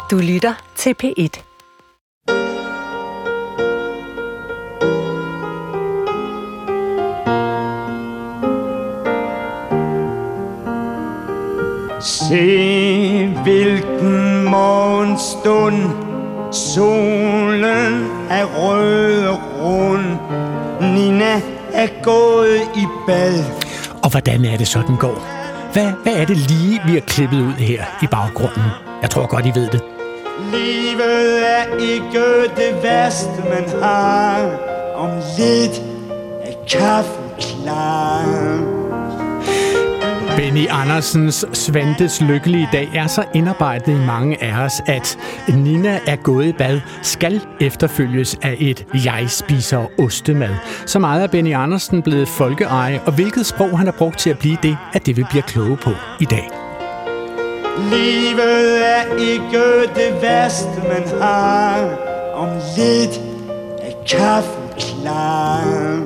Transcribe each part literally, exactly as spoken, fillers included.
Du lytter til P et. Se hvilken morgenstund, solen er rød og rund, Nina er gået i bad. Og hvordan er det så, den går? Hvad, hvad er det lige, vi har klippet ud her i baggrunden? Jeg tror godt, I ved det. Livet er ikke det værste, man har. Om lidt er kaffen klar. Benny Andersens Svantes lykkelige dag er så indarbejdet i mange af os, at Nina er gået i bad skal efterfølges af et jeg spiser ostemad. Så meget er Benny Andersen blevet folkeeje, og hvilket sprog han har brugt til at blive det, at det vi bliver kloge på i dag. Livet er ikke det værste, man har. Om lidt er kaffen klar.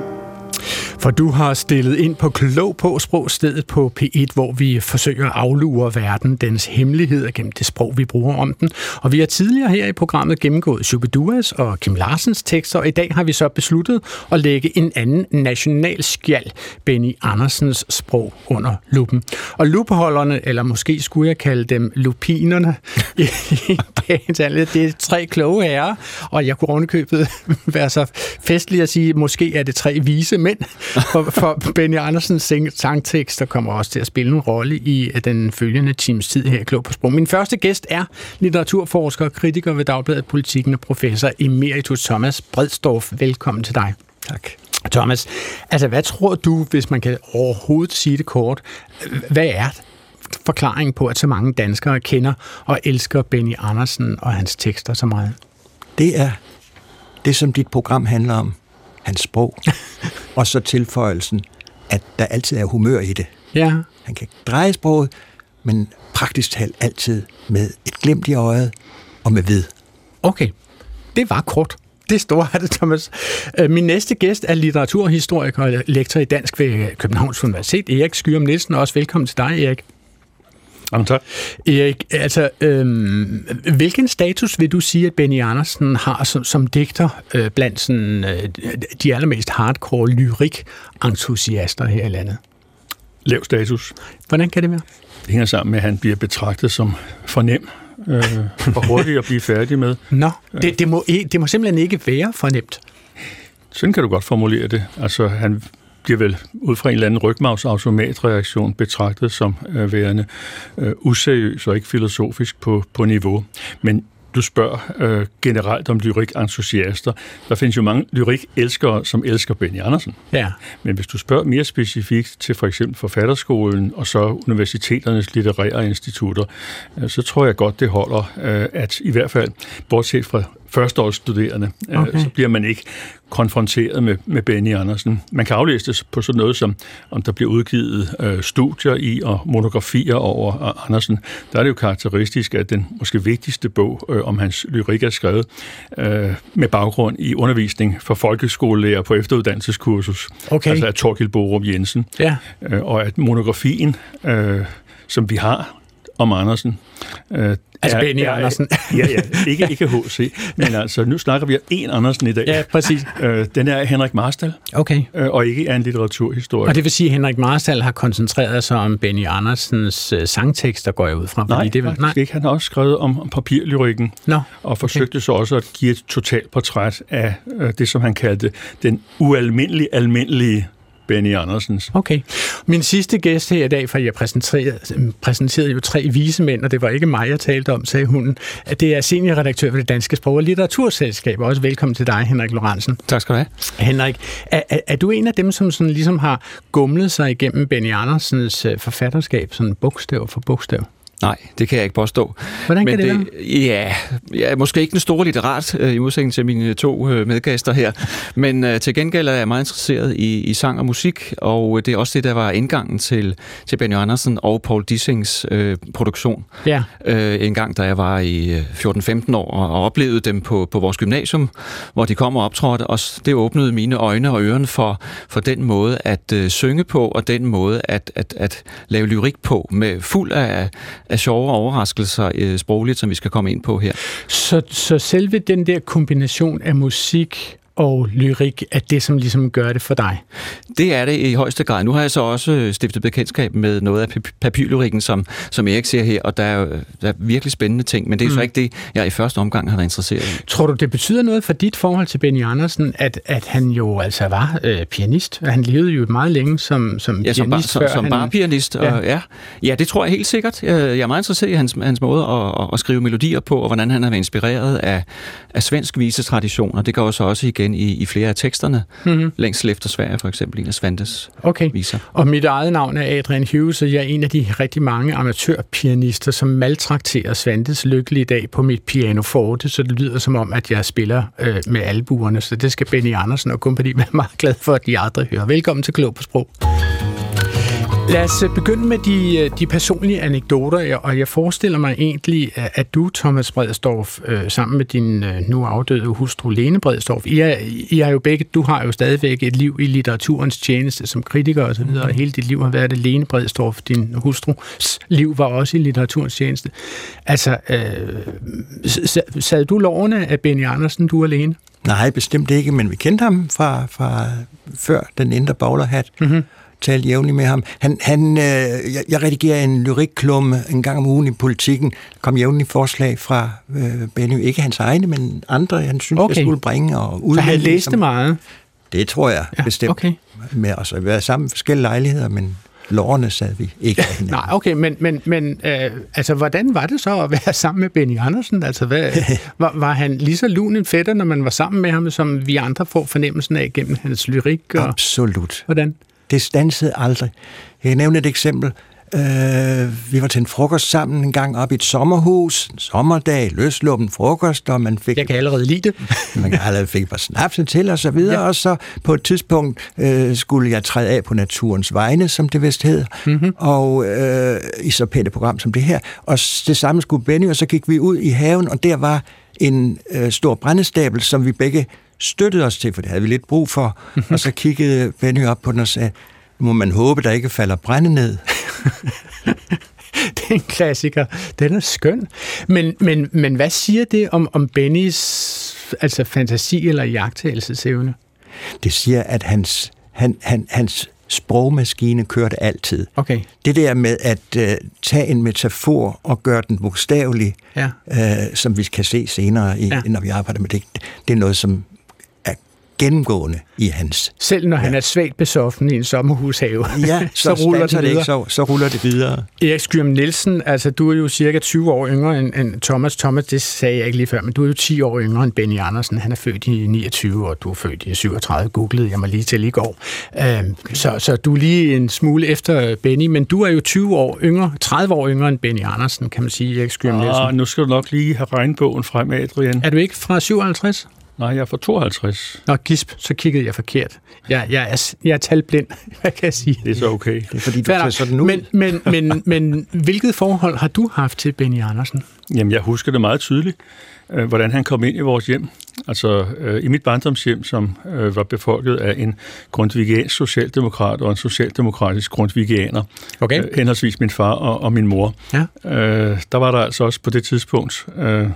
For du har stillet ind på Klog på Sprogstedet på P et, hvor vi forsøger at aflure verden, dens hemmeligheder gennem det sprog, vi bruger om den. Og vi har tidligere her i programmet gennemgået Shubiduas og Kim Larsens tekster, og i dag har vi så besluttet at lægge en anden nationalskjald, Benny Andersens sprog, under lupen. Og lupeholderne, eller måske skulle jeg kalde dem lupinerne, i dagens anledning, det er tre kloge herrer, og jeg kunne ovenikøbet være så festlig at sige, måske er det tre vise mænd. For, for Benny Andersens sangtekster kommer også til at spille en rolle i den følgende times tid her i Klog på Sprog. Min første gæst er litteraturforsker og kritiker ved Dagbladet Politikken og professor emeritus Thomas Bredsdorff. Velkommen til dig. Tak. Thomas, altså hvad tror du, hvis man kan overhovedet sige det kort, hvad er forklaringen på, at så mange danskere kender og elsker Benny Andersen og hans tekster så meget? Det er det, som dit program handler om. Hans sprog. Og så tilføjelsen, at der altid er humør i det. Ja. Han kan dreje sproget, men praktisk talt altid med et glimt i øjet og med vid. Okay, det var kort. Det store er det, Thomas. Min næste gæst er litteraturhistoriker og lektor i dansk ved Københavns Universitet, Erik Skyum Nielsen. Også velkommen til dig, Erik. Jamen tak. Erik, altså, øhm, hvilken status vil du sige, at Benny Andersen har som, som digter øh, blandt sådan, øh, de allermest hardcore lyrik-entusiaster her i landet? Lav status. Hvordan kan det være? Det hænger sammen med, at han bliver betragtet som for nem øh, og hurtig at blive færdig med. Nå, det, det, må, det må simpelthen ikke være for nemt. Sådan kan du godt formulere det. Altså, han bliver vel ud fra en eller anden rygmarvsautomatreaktion betragtet som øh, værende øh, useriøs og ikke filosofisk på, på niveau. Men du spørger øh, generelt om lyrik-entusiaster. Der findes jo mange lyrik-elskere, som elsker Benny Andersen. Ja. Men hvis du spørger mere specifikt til for eksempel Forfatterskolen og så universiteternes litterære institutter, øh, så tror jeg godt, det holder, øh, at i hvert fald, bortset fra førsteårsstuderende, okay. øh, så bliver man ikke konfronteret med, med Benny Andersen. Man kan aflæse det på sådan noget som, om der bliver udgivet øh, studier i og monografier over øh, Andersen. Der er det jo karakteristisk, at den måske vigtigste bog øh, om hans lyrik er skrevet øh, med baggrund i undervisning for folkeskolelærer på efteruddannelseskursus. Okay. Altså af Thorkild Borup Jensen. Ja. Øh, og at monografien, øh, som vi har om Andersen, øh, altså Benny er, Andersen. ja, ja, ikke, ikke H C, men altså, nu snakker vi om en Andersen i dag. Ja, præcis. Øh, den er Henrik Marstal, okay. øh, og ikke er en litteraturhistorie. Og det vil sige, at Henrik Marstal har koncentreret sig om Benny Andersens øh, sangtekster, går jeg ud fra. Nej, det vil, nej, ikke. Han har også skrevet om, om papirlyrikken, no, og forsøgte okay. så også at give et totalportræt af øh, det, som han kaldte den ualmindelige, almindelige Benny Andersens. Okay. Min sidste gæst her i dag, for jeg præsenterede, præsenterede jo tre vise mænd, og det var ikke mig, jeg talte om, sagde hun, at det er seniorredaktør ved det Danske Sprog- og Litteraturselskab. Også velkommen til dig, Henrik Lorentzen. Tak skal du have. Henrik, er, er, er du en af dem, som sådan ligesom har gumlet sig igennem Benny Andersens forfatterskab, sådan bogstav for bogstav? Nej, det kan jeg ikke påstå. Hvordan Men kan det, det være? Ja, jeg er måske ikke den store litterat, øh, i modsætning til mine to øh, medgæster her, men øh, til gengæld er jeg meget interesseret i, i sang og musik, og det er også det, der var indgangen til, til Benny Andersen og Paul Dissings øh, produktion. Ja. Øh, en gang, da jeg var i fjorten femten år og oplevede dem på, på vores gymnasium, hvor de kom og optrådte, og det åbnede mine øjne og øren for, for den måde at øh, synge på, og den måde at, at, at lave lyrik på, med fuld af af sjove overraskelser øh, sprogligt, som vi skal komme ind på her. Så, så selve den der kombination af musik og lyrik er det, som ligesom gør det for dig? Det er det i højeste grad. Nu har jeg så også stiftet bekendtskab med noget af papyrlyrikken, som, som Erik ser her, og der er, der er virkelig spændende ting, men det er mm. så ikke det, jeg i første omgang har været interesseret i. Tror du, det betyder noget for dit forhold til Benny Andersen, at, at han jo altså var øh, pianist? Han levede jo meget længe som, som ja, pianist. Som, bar, som, før som han... barpianist. Ja. Og, ja. ja, det tror jeg helt sikkert. Jeg er meget interesseret i hans, hans måde at, at skrive melodier på, og hvordan han har været inspireret af, af svensk visetraditioner. Det går så også igen i, i flere af teksterne. Mm-hmm. Længsel efter Sverige, for eksempel, en af Svantes okay. viser. Og mit eget navn er Adrian Hughes, og jeg er en af de rigtig mange amatørpianister, som maltrakterer Svantes lykkelige dag på mit pianoforte, så det lyder som om, at jeg spiller øh, med albuerne, så det skal Benny Andersen og kompagni være meget glad for, at de aldrig hører. Velkommen til Klog på Sprog. Lad os begynde med de, de personlige anekdoter, og jeg forestiller mig egentlig, at du, Thomas Bredsdorff, sammen med din nu afdøde hustru Lene Bredsdorff, I er, I er jo begge, du har jo stadigvæk et liv i litteraturens tjeneste som kritiker og så videre, og hele dit liv har været det. Lene Bredsdorff, din hustrus liv, var også i litteraturens tjeneste. Altså, øh, sad du lovene af Benny Andersen, du og Lene? Nej, bestemt ikke, men vi kendte ham fra, fra før den indre bowlerhat. Mm-hmm. Talte jævnligt med ham. Han, han, øh, jeg, jeg redigerer en lyrikklumme en gang om ugen i Politikken. Der kom jævnligt forslag fra øh, Benny. Ikke hans egne, men andre, han synes, okay. jeg skulle bringe. Og så han læste som, meget? Det tror jeg ja, bestemt. Okay. Med os at være sammen i forskellige lejligheder, men lårene sad vi ikke af hinanden. Nej, okay, men, men, men øh, altså, hvordan var det så at være sammen med Benny Andersen? Altså, hvad, var, var han lige så lun en fætter, når man var sammen med ham, som vi andre får fornemmelsen af gennem hans lyrik? Og... Absolut. Hvordan? Det stansede aldrig. Jeg kan nævne et eksempel. Øh, vi var til en frokost sammen en gang op i et sommerhus. En sommerdag, løsluppen frokost, og man fik... Jeg kan allerede lide det. man kan allerede fik et par snapse til, og så videre. Ja. Og så på et tidspunkt øh, skulle jeg træde af på naturens vegne, som det vist hed. Mm-hmm. Og øh, i så pænt et program som det her. Og det samme skulle Benny, og så gik vi ud i haven, og der var en øh, stor brændestabel, som vi begge støttede os til, for det havde vi lidt brug for. Mm-hmm. Og så kiggede Benny op på den og sagde, må man håbe, der ikke falder brænde ned. Det er en klassiker. Den er skøn. Men, men, men hvad siger det om, om Bennys altså fantasi eller iagttagelsesevne? Det siger, at hans, han, han, hans sprogmaskine kørte altid. Okay. Det der med at uh, tage en metafor og gøre den bogstavelig, ja. uh, som vi kan se senere, i, ja. når vi arbejder med det, det er noget, som gennemgående i hans... Selv når ja. han er svagt besoffen i en sommerhushave, ja, så, så ruller det videre. Ikke, så, så ruller det videre. Erik Skyum Nielsen, altså du er jo cirka tyve år yngre end, end Thomas. Thomas, det sagde jeg ikke lige før, men du er jo ti år yngre end Benny Andersen. Han er født i niogtyve, og du er født i syvogtredive. Googlede jeg mig lige til i går. Øhm, så, så du er lige en smule efter Benny, men du er jo tyve år yngre, tredive år yngre end Benny Andersen, kan man sige, Erik Skyum Nielsen. Ah, nu skal du nok lige have regnbogen frem, Adrian. Er du ikke fra syvoghalvtreds? Nej, jeg er fra tooghalvtreds. Nå, gisp, så kiggede jeg forkert. Jeg, jeg, er, jeg er talblind, hvad kan jeg sige? Det er så okay. Det er fordi, du ser sådan ud. Men, men, men, men hvilket forhold har du haft til Benny Andersen? Jamen, jeg husker det meget tydeligt, hvordan han kom ind i vores hjem. Altså, i mit barndomshjem, som var befolket af en grundtvigiansk socialdemokrat og en socialdemokratisk grundtvigianer. Okay. Henholdsvis min far og, og min mor. Ja. Der var der altså også på det tidspunkt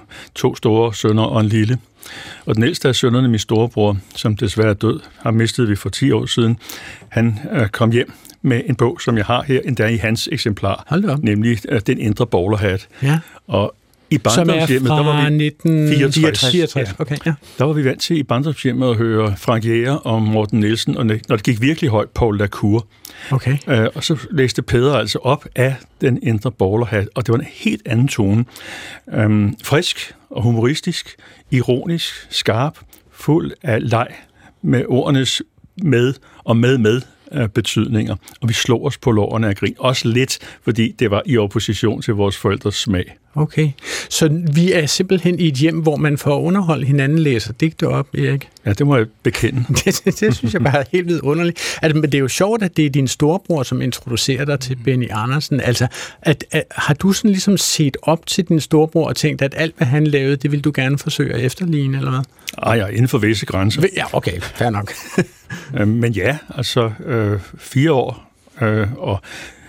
to store sønner og en lille. Og den ældste af sønnerne, min storebror, som desværre er død, har mistet vi for ti år siden. Han øh, kom hjem med en bog, som jeg har her, endda i hans eksemplar, nemlig øh, Den indre bowlerhat. Ja. Og i barndomshjemmet, der var vi nitten fireogtres. Ja. Okay, ja. Der var vi vant til i barndomshjemmet at høre Frank Jæger og Morten Nielsen, og når det gik virkelig højt, Paul Lacour. Okay. Øh, og så læste Peder altså op af Den indre bowlerhat, og det var en helt anden tone. Øhm, frisk og humoristisk, ironisk, skarp, fuld af leg med ordenes med og med med betydninger, og vi slog os på lårene af grin. Også lidt, fordi det var i opposition til vores forældres smag. Okay, så vi er simpelthen i et hjem, hvor man får underholdt hinanden, læser digte op, Erik? Ja, det må jeg bekende. det, det, det synes jeg bare er helt vidunderligt. Altså, men det er jo sjovt, at det er din storebror, som introducerer dig til Benny Andersen. Altså, at, at, har du sådan ligesom set op til din storebror og tænkt, at alt, hvad han lavede, det vil du gerne forsøge at efterligne, eller hvad? Ej, ja, inden for visse grænser. Ja, okay, fair nok. Men ja, altså øh, fire år, øh, og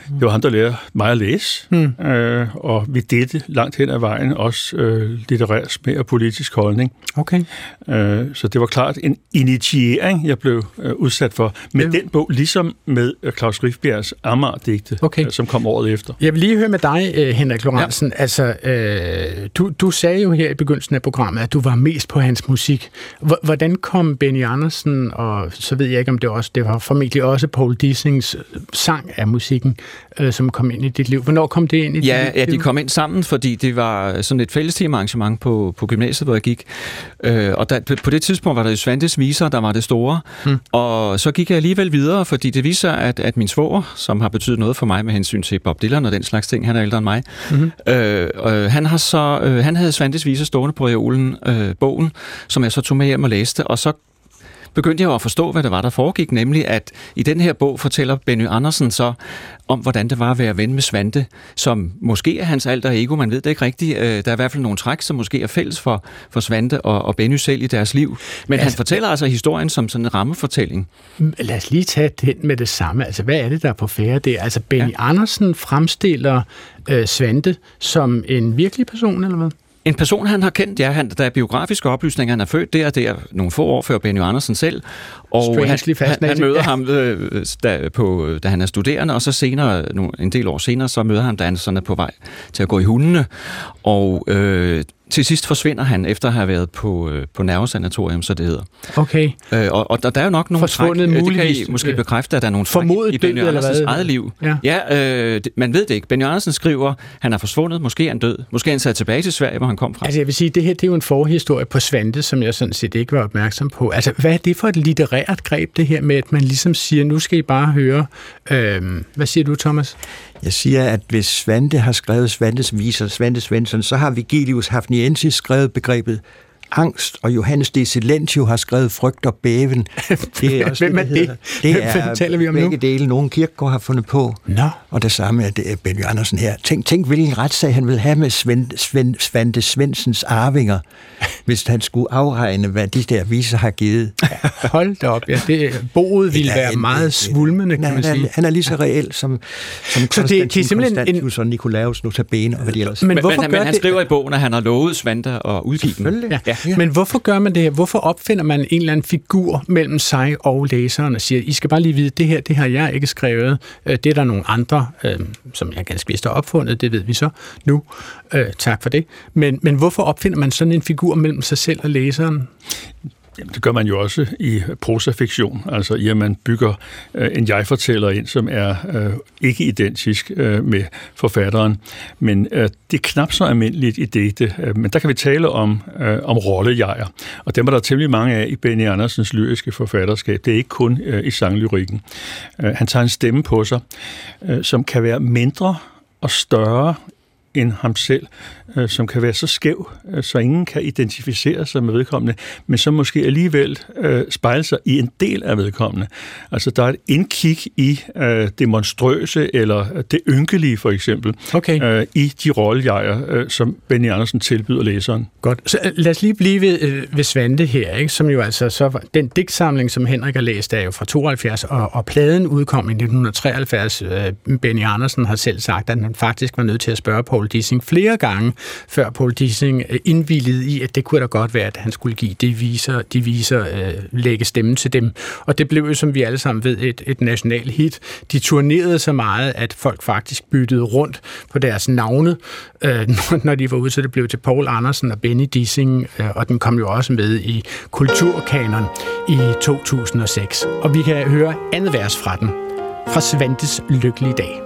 Det var ham, der lærte mig at læse, mm. øh, og vi dette langt hen ad vejen også øh, litterær smag og politisk holdning. Okay. Øh, så det var klart en initiering, jeg blev øh, udsat for med ja. den bog, ligesom med øh, Claus Rifbjergs Amager-digte, okay. øh, som kom året efter. Jeg vil lige høre med dig, øh, Henrik Lorentzen. Ja. Altså, øh, du, du sagde jo her i begyndelsen af programmet, at du var mest på hans musik. H- hvordan kom Benny Andersen, og så ved jeg ikke, om det også, det var formentlig også Paul Dissings sang af musikken, øh, som kom ind i dit liv. Hvornår kom det ind i dit ja, liv? Ja, de kom ind sammen, fordi det var sådan et fællesteamarrangement på, på gymnasiet, hvor jeg gik. Øh, og der, på det tidspunkt var der jo Svantes Viser, der var det store. Hmm. Og så gik jeg alligevel videre, fordi det viser, at, at min svoger, som har betydet noget for mig med hensyn til Bob Dylan og den slags ting, han er ældre end mig, hmm. øh, øh, han, har så, øh, han havde Svantes Viser stående på reolen, øh, bogen, som jeg så tog med hjem og læste, og så begyndte jeg at forstå, hvad det var, der foregik, nemlig at i den her bog fortæller Benny Andersen så om, hvordan det var at være ven med Svante, som måske er hans alter ego, man ved det ikke rigtigt. Der er i hvert fald nogle træk, som måske er fælles for, for Svante og, og Benny selv i deres liv. Men altså, han fortæller altså historien som sådan en rammefortælling. Lad os lige tage den med det samme. Altså, hvad er det, der er på færde der? Altså, Benny ja. Andersen fremstiller øh, Svante som en virkelig person, eller hvad? En person, han har kendt, ja, han, der er biografiske oplysninger, han er født der, det er nogle få år før Benny Andersen selv, og han, han, han møder ham, øh, da, på, da han er studerende, og så senere, en del år senere, så møder han, da han sådan er på vej til at gå i hundene, og øh, til sidst forsvinder han, efter at have været på, øh, på nervesanatorium, så det hedder. Okay. Øh, og, og der, der er jo nok nogle træk, det kan I måske bekræfte, at der er nogle træk i Benny Andersens eget liv. Ja, ja øh, det, man ved det ikke. Benny Andersen skriver, han er forsvundet, måske er han død, måske er han sat tilbage til Sverige, hvor han kom fra. Altså jeg vil sige, det her det er jo en forhistorie på Svante, som jeg sådan set ikke var opmærksom på. Altså hvad er det for et litterært greb, det her med, at man ligesom siger, nu skal I bare høre. Øh, hvad siger du, Thomas? Jeg siger, at hvis Svante har skrevet Svantes Viser, Svante Svensson, så har Vigilius Hafniensis skrevet begrebet angst, og Johannes de Silentio har skrevet frygt og bæven. Det er også Hvem er det? Det, det er taler vi om begge nu? Dele, nogle Kierkegaard har fundet på. Nå. Og det samme er det Benny Andersen her. Tænk, tænk hvilken retssag han ville have med Svend, Svend, Svante Svendsens arvinger, hvis han skulle afregne, hvad de der viser har givet. Ja, hold da op. Ja, det, boet ville være en, meget svulmende, kan nej, man sige. Han er lige så reel som, som Konstantin Konstantius og Nikolaus Notabene og hvad de ellers. Men, men, men, men han skriver i bogen, at han har lovet Svante at udgive den. Ja. Ja. Ja. Men hvorfor gør man det her? Hvorfor opfinder man en eller anden figur mellem sig og læseren og siger, I skal bare lige vide, det her, det har jeg ikke skrevet. Det er der nogle andre, øh, som jeg ganske vist har opfundet, det ved vi så nu. Øh, tak for det. Men, men hvorfor opfinder man sådan en figur mellem sig selv og læseren? Jamen, det gør man jo også i prosafiktion, altså i at man bygger øh, en jeg-fortæller ind, som er øh, ikke identisk øh, med forfatteren, men øh, det er knap så almindeligt i digte, øh, men der kan vi tale om, øh, om rollejeger, og dem er der temmelig mange af i Benny Andersens lyriske forfatterskab. Det er ikke kun øh, i sanglyrikken. Øh, han tager en stemme på sig, øh, som kan være mindre og større end ham selv, øh, som kan være så skæv, øh, så ingen kan identificere sig med vedkommende, men som måske alligevel øh, spejler sig i en del af vedkommende. Altså, der er et indkig i øh, det monstrøse, eller det ynkelige, for eksempel, okay. øh, i de rollejeger, øh, som Benny Andersen tilbyder læseren. Godt. Så lad os lige blive ved, øh, ved Svante her, ikke? Som jo altså så var, den digtsamling, som Henrik har læst, er jo fra tooghalvfjerds, og, og pladen udkom i nitten treoghalvfjerds. Øh, Benny Andersen har selv sagt, at han faktisk var nødt til at spørge Paul Dissing flere gange, før Paul Dissing indvilligede i, at det kunne da godt være, at han skulle give de viser, de viser øh, lægge stemme til dem. Og det blev jo, som vi alle sammen ved, et, et national hit. De turnerede så meget, at folk faktisk byttede rundt på deres navne, øh, når de var ude, så det blev til Paul Andersen og Benny Dissing, øh, og den kom jo også med i Kulturkanon i to tusind og seks. Og vi kan høre andet vers fra den, fra Svantes Lykkelige Dag.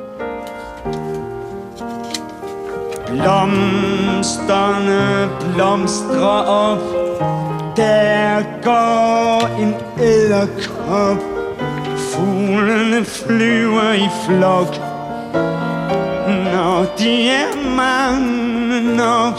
Blomsterne blomstrer op, der går en edderkop. Fuglene flyver i flok, når de er mange nok.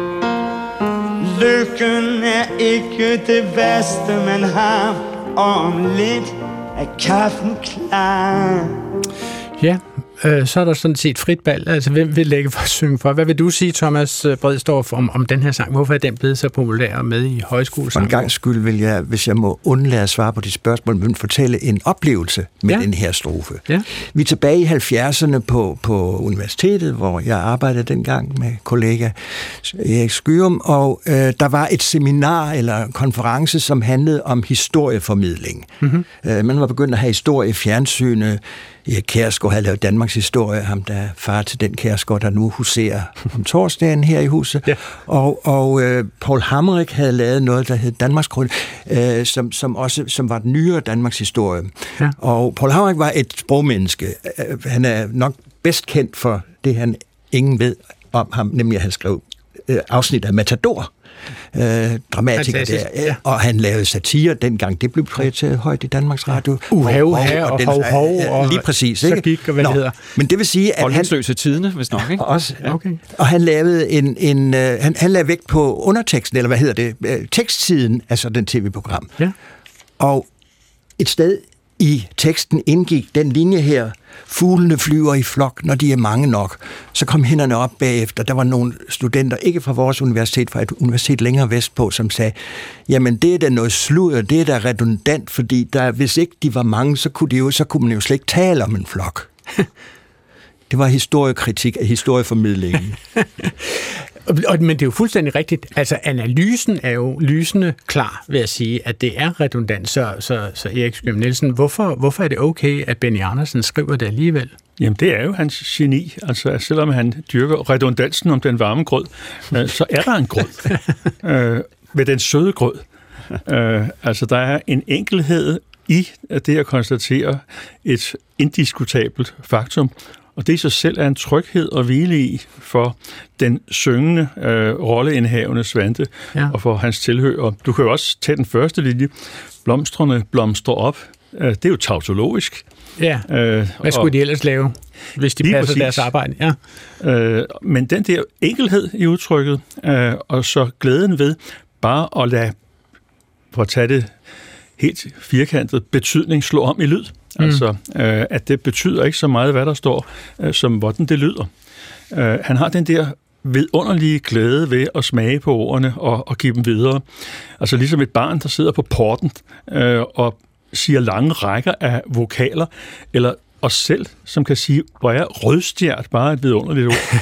Lykken er ikke det værste, man har, og om lidt er kaffen klar. Ja, øh, så er der sådan set frit bal. Altså, hvem vil lægge for at synge for? Hvad vil du sige, Thomas Bredsdorff, om, om den her sang? Hvorfor er den blevet så populær med i højskole? For en gang skyld vil jeg, hvis jeg må undlade at svare på de spørgsmål, vil fortælle en oplevelse med ja. den her strofe. Ja. Vi er tilbage i halvfjerdserne på, på universitetet, hvor jeg arbejdede dengang med kollega Erik Skyrum, og øh, der var et seminar eller konference, som handlede om historieformidling. Mm-hmm. Øh, man var begyndt at have historie i fjernsynet. Erik Kjærsgaard havde lavet Danmarks historie, ham der er far til den Kjærsgaard, der nu huserer om torsdagen her i huset. Ja. Og, og øh, Paul Hammerich havde lavet noget, der hed Danmarks Krøn, øh, som, som også som var den nyere Danmarks historie. Ja. Og Paul Hammerich var et sprogmenneske. Han er nok bedst kendt for det, han ingen ved om ham, nemlig at han skrev øh, afsnit af Matador. Øh, dramatiker der, ja. Og han lavede satire dengang, det blev prioriteret højt i Danmarks Radio. Uhav her og hov hov og lige præcis, ikke? Så gik og hvad det hedder. Men det vil sige, at han løse tidene, hvis nok, ikke? Også, ja. Okay. Og han lavede en, en uh, han, han lavede vægt på underteksten, eller hvad hedder det, uh, tekstsiden af sådan et tv-program. Ja. Og et sted i teksten indgik den linje her: fuglene flyver i flok, når de er mange nok. Så kom hænderne op bagefter. Der var nogle studenter, ikke fra vores universitet, fra et universitet længere vestpå, som sagde, jamen det er da noget sludder, det er da redundant, fordi der, hvis ikke de var mange, så kunne, de jo, så kunne man jo slet ikke tale om en flok. Det var historiekritik af historieformidlingen. Men det er jo fuldstændig rigtigt. Altså, analysen er jo lysende klar ved at sige, at det er redundant. Så, så, så Erik Skyum Nielsen, hvorfor, hvorfor er det okay, at Benny Andersen skriver det alligevel? Jamen, det er jo hans geni. Altså, selvom han dyrker redundansen om den varme grød, øh, så er der en grød øh, ved den søde grød. Øh, altså, der er en enkelhed i det at konstatere et indiskutabelt faktum, og det i sig selv er en tryghed og hvile i for den syngende, øh, rolleindhavende Svante, ja. Og for hans tilhører. Du kan jo også tage den første linje. Blomstrene blomstrer op. Øh, det er jo tautologisk. Ja, øh, hvad skulle og, de ellers lave, hvis de passer præcis. Deres arbejde? Ja. Øh, men den der enkelhed i udtrykket, øh, og så glæden ved bare at lade, for at tage det helt firkantet, betydning slå om i lyd. Mm. Altså, øh, at det betyder ikke så meget, hvad der står, øh, som hvordan det lyder. Øh, han har den der vidunderlige glæde ved at smage på ordene og, og give dem videre. Altså ligesom et barn, der sidder på porten øh, og siger lange rækker af vokaler, eller os selv, som kan sige, hvor er rødstjert bare et vidunderligt ord.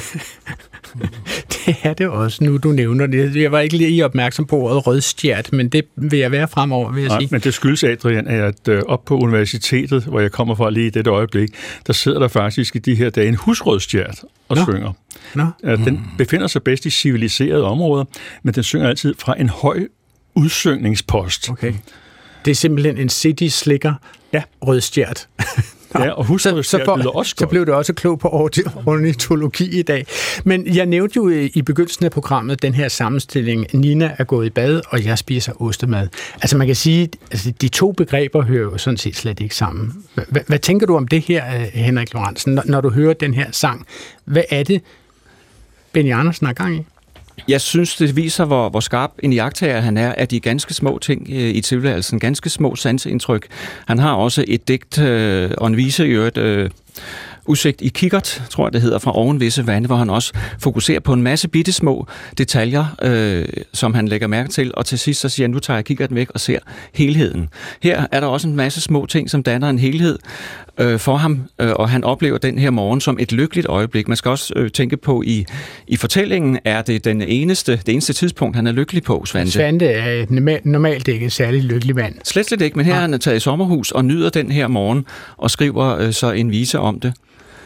Det er det også, nu du nævner det. Jeg var ikke lige opmærksom på ordet rødstjert, men det vil jeg være fremover, vil jeg Nej, sige. Men det skyldes, Adrian, at øh, op på universitetet, hvor jeg kommer fra lige i dette øjeblik, der sidder der faktisk i de her dage en husrødstjert og Nå. synger. Nå. Øh, den befinder sig bedst i civiliserede områder, men den synger altid fra en høj udsyngningspost. Okay. Det er simpelthen en city slicker ja. Rødstjert. Ja, og husk, så, så, for, også så blev det også klog på ornitologi i dag. Men jeg nævnte jo i begyndelsen af programmet den her sammenstilling, Nina er gået i bad, og jeg spiser ostemad. Altså man kan sige, at altså, de to begreber hører jo sådan set slet ikke sammen. Hvad, hvad tænker du om det her, Henrik Lorentzen, når, når du hører den her sang? Hvad er det, Benny Andersen har gang i? Jeg synes, det viser, hvor, hvor skarp en iagttager han er, af de ganske små ting øh, i tilværelsen, ganske små sanseindtryk. Han har også et digt øh, og en vise i øvrigt, øh, Udsigt i kikkert, tror jeg det hedder, fra oven visse vande, hvor han også fokuserer på en masse bittesmå detaljer, øh, som han lægger mærke til, og til sidst så siger han, nu tager jeg kikkerten væk og ser helheden. Her er der også en masse små ting, som danner en helhed øh, for ham, øh, og han oplever den her morgen som et lykkeligt øjeblik. Man skal også øh, tænke på, i, i fortællingen er det den eneste, det eneste tidspunkt, han er lykkelig på, Svante. Svante er normalt ikke en særlig lykkelig mand. Slet slet ikke, men her er han taget i sommerhus og nyder den her morgen, og skriver øh, så en vise om det.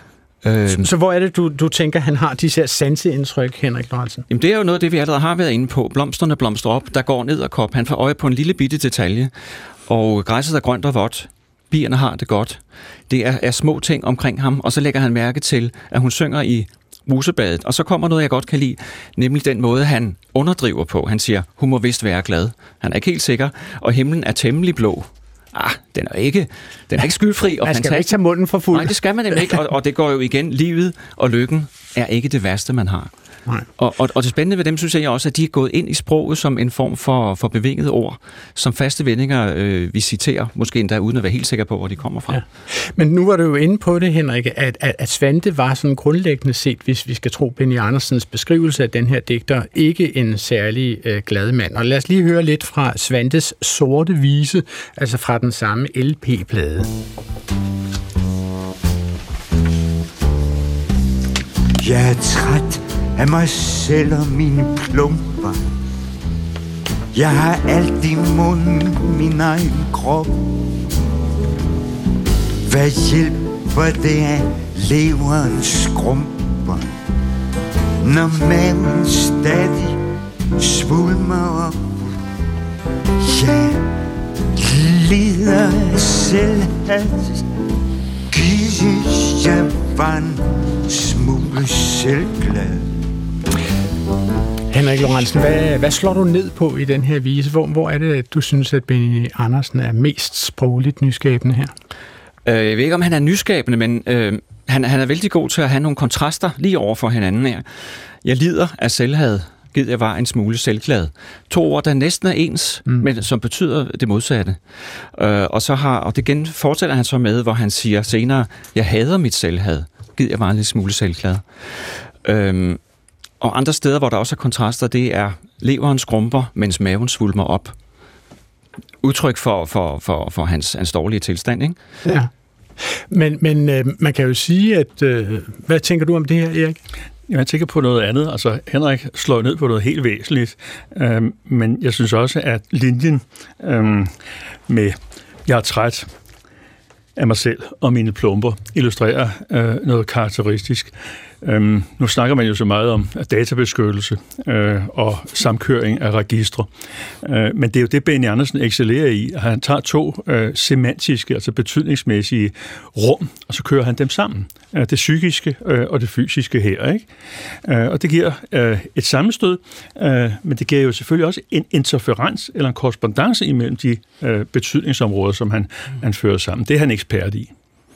Så, så hvor er det, du, du tænker, han har de her sanseindtryk, Henrik Lorentzen? Jamen det er jo noget af det, vi allerede har været inde på. Blomsterne blomstrer op, der går ned og kop. Han får øje på en lille bitte detalje, og græsset er grønt og vådt. Bierne har det godt. Det er, er små ting omkring ham, og så lægger han mærke til, at hun synger i musebadet. Og så kommer noget, jeg godt kan lide, nemlig den måde, han underdriver på. Han siger, hun må vist være glad. Han er ikke helt sikker, og himlen er temmelig blå. Ah, den er ikke, den er ikke skyldfri og fantastisk. Man skal ikke tage munden for fuld. Nej, det skal man nemlig ikke, og, og det går jo igen. Livet og lykken er ikke det værste, man har. Nej. Og, og, og det spændende ved dem, synes jeg også, at de er gået ind i sproget som en form for, for bevinget ord, som faste vendinger, øh, vi citerer, måske endda uden at være helt sikker på, hvor de kommer fra. Ja. Men nu var du jo inde på det, Henrik, at, at, at Svante var sådan grundlæggende set, hvis vi skal tro Benny Andersens beskrivelse af den her digter, ikke en særlig øh, glad mand. Og lad os lige høre lidt fra Svantes Sorte Vise, altså fra den samme L P-plade. Jeg er træt af mig selv og mine plumper. Jeg har alt imod min egen krop. Hvad hjælper det af leveren skrumper, når maven stadig svulmer op? Jeg lider af selvhat. Gives jeg var en smule selvglad. Henrik Lorentzen, hvad, hvad slår du ned på i den her vise? Hvor, hvor er det, at du synes, at Benny Andersen er mest sprogligt nyskabende her? Øh, jeg ved ikke, om han er nyskabende, men øh, han, han er vældig god til at have nogle kontraster lige over for hinanden her. Jeg lider af selvhad. Gid jeg var en smule selvglad. To ord, der næsten er ens, mm. men som betyder det modsatte. Øh, og, så har, og det igen fortsætter han så med, hvor han siger senere, jeg hader mit selvhad. Gid jeg var en lille smule selvglad. Øh, og andre steder, hvor der også er kontraster, det er leveren skrumper, mens maven svulmer op. Udtryk for, for, for, for hans, hans dårlige tilstand, ikke? Ja. Men, men øh, man kan jo sige, at... Øh, hvad tænker du om det her, Erik? Jeg tænker på noget andet. Altså, Henrik slår ned på noget helt væsentligt, øhm, men jeg synes også, at linjen øhm, med jeg er træt af mig selv og mine plumper illustrerer øh, noget karakteristisk. Øhm, nu snakker man jo så meget om databeskyttelse øh, og samkøring af registre. Øh, men det er jo det, Benny Andersen excellerer i. Han tager to øh, semantiske, altså betydningsmæssige rum, og så kører han dem sammen. Øh, det psykiske øh, og det fysiske her, ikke? Øh, og det giver øh, et sammenstød, øh, men det giver jo selvfølgelig også en interferens eller en korrespondance imellem de øh, betydningsområder, som han, han fører sammen. Det er han ekspert i.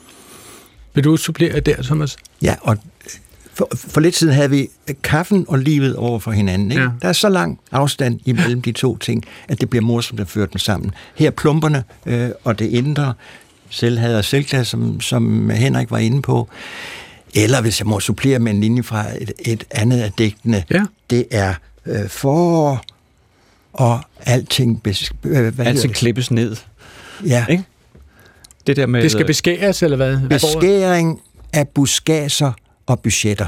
Vil du supplere der, Thomas? Ja, og For, for lidt siden havde vi kaffen og livet over for hinanden. Ikke? Ja. Der er så lang afstand imellem de to ting, at det bliver morsomt at føre dem sammen. Her plumperne øh, og det indre, selvhad og selvglad, som, som Henrik var inde på. Eller hvis jeg må supplere med en linje fra et, et andet af digtene, ja. Det er øh, forår og alting, bes, øh, hvad alting klippes ned. Ja. Ikke? Det, der med, det skal beskæres, eller hvad? Beskæring af buskadser og budgetter.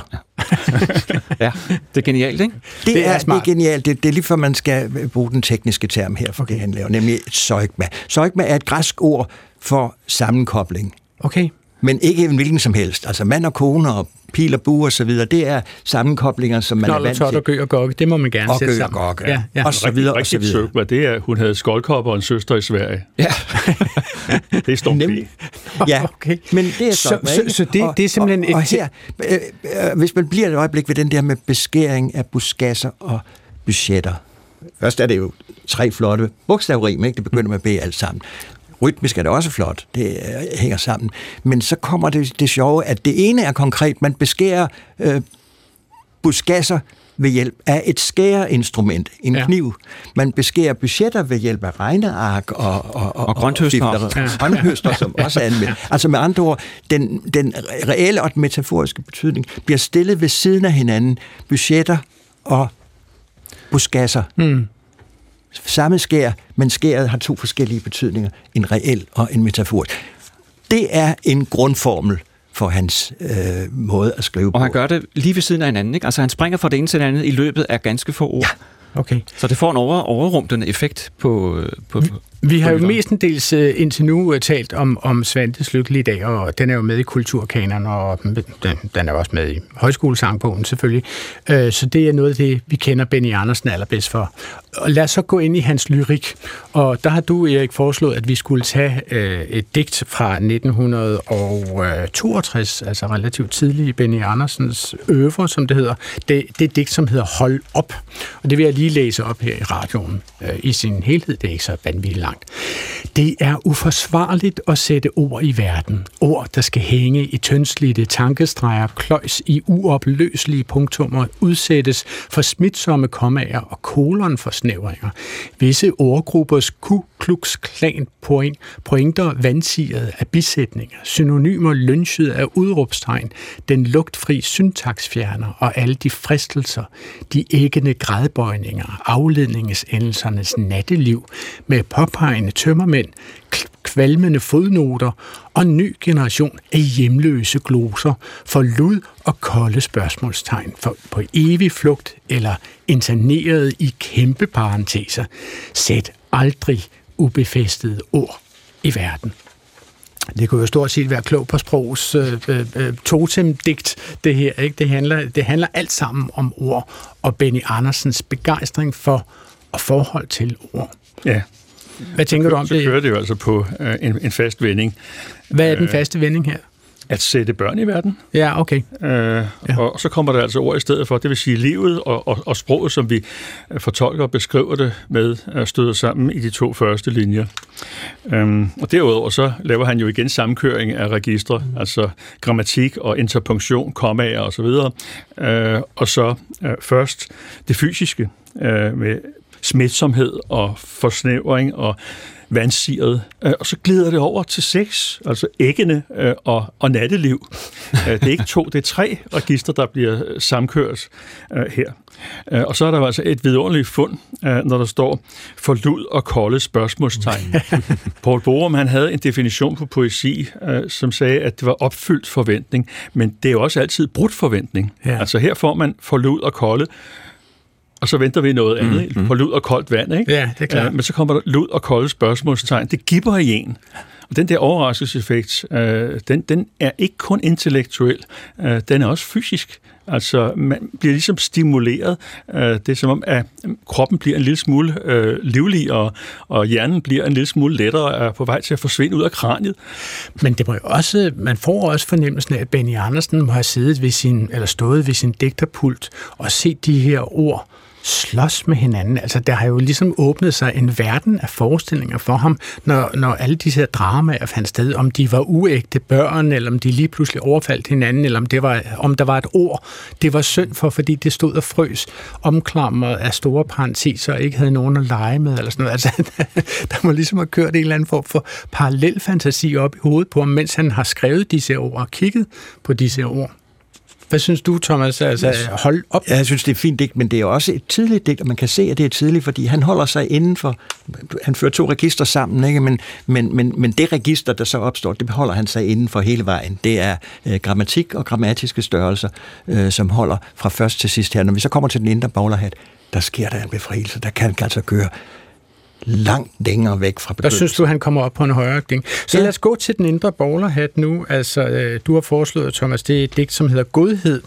Ja. Ja, det er genialt, ikke? Det, det er, er, det er genialt. Det, det er lige før man skal bruge den tekniske term her for okay. det, han laver, nemlig et zeugma. Zeugma er et græsk ord for sammenkobling. Okay. Men ikke en hvilken som helst. Altså mand og kone og pil og bue og så videre, det er sammenkoblinger, som man Knold, er vant til. Knold og gø og gokke, det må man gerne og sætte sammen. Og gø og gokke, ja, ja. og så videre, og så videre. Søgma, det er, hun havde skoldkopper og en søster i Sverige. Ja. Det er stort fint. Ja, okay. Men det er så, så, så, så det, og, det er simpelthen... Og, og her, øh, øh, hvis man bliver et øjeblik ved den der med beskæring af buskasser og budgetter. Først er det jo tre flotte bogstavrim, ikke? Det begynder med B alt sammen. Rytmisk er det også flot, det øh, hænger sammen. Men så kommer det, det sjove, at det ene er konkret, man beskærer øh, buskasser ved hjælp af et skæreinstrument, en ja. kniv. Man beskærer budgetter ved hjælp af regneark og, og, og, og grønthøster, ja. grønthøster som også er anmeldt. Altså med andre ord, den, den reelle og den metaforiske betydning bliver stillet ved siden af hinanden, budgetter og buskasser. Mm. Samme skær, men skæret har to forskellige betydninger, en reel og en metaforisk. Det er en grundformel for hans øh, måde at skrive på. Og han gør det lige ved siden af hinanden, ikke? Altså han springer fra det ene til det andet i løbet af ganske få ord. Ja. Okay. Så det får en over, overrumplende effekt på... på vi, vi har jo mestendels indtil nu talt om, om Svantes lykkelige dag, og den er jo med i kulturkanonen, og den, den er også med i højskolesangbogen selvfølgelig. Så det er noget af det, vi kender Benny Andersen allerbedst for. Og lad os så gå ind i hans lyrik. Og der har du, Erik, foreslået, at vi skulle tage øh, et digt fra nitten toogtres, altså relativt tidligt i Benny Andersens øvre, som det hedder. Det, det er et digt, som hedder Hold op. Og det vil jeg lige læse op her i radioen øh, i sin helhed. Det er ikke så vanvittigt langt. Det er uforsvarligt at sætte ord i verden. Ord, der skal hænge i tyndslidte tankestreger, kløjs i uopløselige punktummer, udsættes for smitsomme kommaer og kolonforsnævringer. Visse ordgruppers Ku Klux Klan point, pointer vandsiget af bisætninger, synonymer lynchet af udråbstegn, den lugtfri syntaksfjerner og alle de fristelser, de æggende gradbøjninger, afledningsendelsernes natteliv med påpegende tømmermænd, kvalmende fodnoter og en ny generation af hjemløse gloser for lud og kolde spørgsmålstegn for på evig flugt eller interneret i kæmpe parenteser. Sæt aldrig ubefæstede ord i verden. Det kunne jo stort set være klog på sprogs øh, øh, totemdigt, det her. Ikke? Det, handler, det handler alt sammen om ord, og Benny Andersens begejstring for og forhold til ord. Ja. Hvad tænker du om så det? Så kører det jo altså på øh, en, en fast vending. Hvad er den faste vending her? At sætte børn i verden. Ja, okay. Øh, ja. Og så kommer der altså ord i stedet for, det vil sige livet og, og, og sproget, som vi fortolker og beskriver det med, støder sammen i de to første linjer. Øhm, og derudover så laver han jo igen sammenkøring af registre, mm. altså grammatik og interpunktion, kommaer og så videre. Øh, og så øh, først det fysiske øh, med smitsomhed og forsnævring og vandsiret, og så glider det over til sex, altså æggene og, og natteliv. Det er ikke to, det er tre register, der bliver samkørt her. Og så er der altså et vidunderligt fund, når der står forlud og kolde spørgsmålstegn. Poul Borum, han havde en definition på poesi, som sagde, at det var opfyldt forventning, men det er jo også altid brudt forventning. Ja. Altså her får man forlud og kolde, og så venter vi noget andet, mm, på lud og koldt vand, ikke? Ja, det er klart. Uh, men så kommer der lud og kolde spørgsmålstegn. Det gibber i en. Og den der overraskelseseffekt, uh, den, den er ikke kun intellektuel, uh, den er også fysisk. Altså, man bliver ligesom stimuleret. Uh, det er som om, at kroppen bliver en lille smule uh, livlig, og, og hjernen bliver en lille smule lettere og er på vej til at forsvinde ud af kraniet. Men det må jo også, man får også fornemmelsen af, at Benny Andersen må have siddet ved sin, eller stået ved sin digterpult og set de her ord slås med hinanden. Altså, der har jo ligesom åbnet sig en verden af forestillinger for ham, når, når alle disse her dramaer fandt sted, om de var uægte børn, eller om de lige pludselig overfaldt hinanden, eller om, det var, om der var et ord, det var synd for, fordi det stod og frøs, omklamret af store parenteser, og ikke havde nogen at lege med, eller sådan noget. Altså, der må ligesom have kørt en eller anden form for parallel fantasi op i hovedet på ham, mens han har skrevet disse ord og kigget på disse ord. Hvad synes du, Thomas? Altså, hold op. Ja, jeg synes, det er fint digt, men det er også et tidligt digt, og man kan se, at det er tidligt, fordi han holder sig inden for... Han fører to register sammen, ikke? Men, men, men, men det register, der så opstår, det holder han sig inden for hele vejen. Det er øh, grammatik og grammatiske størrelser, øh, som holder fra først til sidst her. Når vi så kommer til den indre bowlerhat, der sker der en befrielse. Der kan altså køre langt længere væk fra begyndelsen. Der synes du, han kommer op på en højere ding. Så ja. Lad os gå til den indre bowlerhat nu. Altså, øh, du har foreslået, Thomas, det er et digt, som hedder Godhed.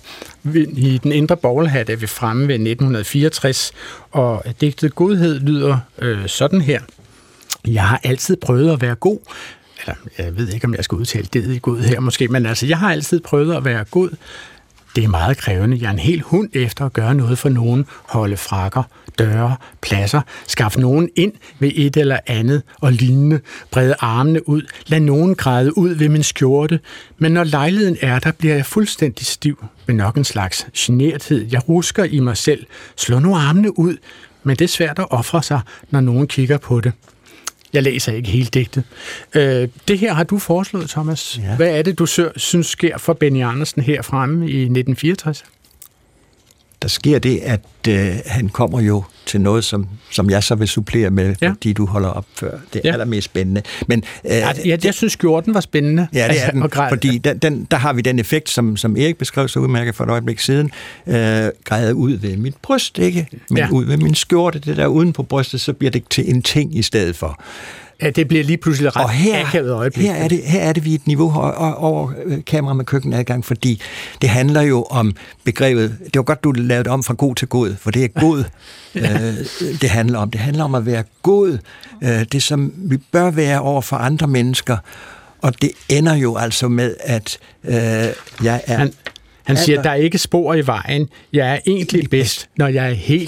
I den indre bowlerhat er vi fremme ved nitten fireogtres, og digtet Godhed lyder øh, sådan her. Jeg har altid prøvet at være god. Eller, jeg ved ikke, om jeg skal udtale det i god her måske, men altså, jeg har altid prøvet at være god. Det er meget krævende. Jeg er en hel hund efter at gøre noget for nogen. Holde frakker, døre, pladser. Skaffe nogen ind ved et eller andet og lignende. Brede armene ud. Lad nogen græde ud ved min skjorte. Men når lejligheden er der, bliver jeg fuldstændig stiv med nok en slags generthed. Jeg rusker i mig selv. Slå nu armene ud. Men det er svært at ofre sig, når nogen kigger på det. Jeg læser ikke helt digtet. Øh, det her har du foreslået, Thomas. Ja. Hvad er det, du synes sker for Benny Andersen her fremme i nitten fireogtres? Der sker det, at øh, han kommer jo til noget, som, som jeg så vil supplere med, ja. Fordi du holder op før. Det er ja. allermest spændende. Men, øh, ja, jeg, jeg synes, skjorten var spændende. Ja, det er den, fordi den, den, der har vi den effekt, som, som Erik beskrev så udmærket for et øjeblik siden. Øh, græder ud ved mit bryst, ikke? Men ja. Ud ved min skjorte, det der uden på brystet, så bliver det til en ting i stedet for. Ja, det bliver lige pludselig ret her, akavet øjeblik. Her er, det, her er det vi et niveau over kamera med køkkenadgang, fordi det handler jo om begrebet, det var godt, du lavede det om fra god til god, for det er god, ja. øh, det handler om. Det handler om at være god, øh, det som vi bør være over for andre mennesker, og det ender jo altså med, at øh, jeg er... Han, han siger, at der er ikke spor i vejen. Jeg er egentlig bedst, når jeg er helt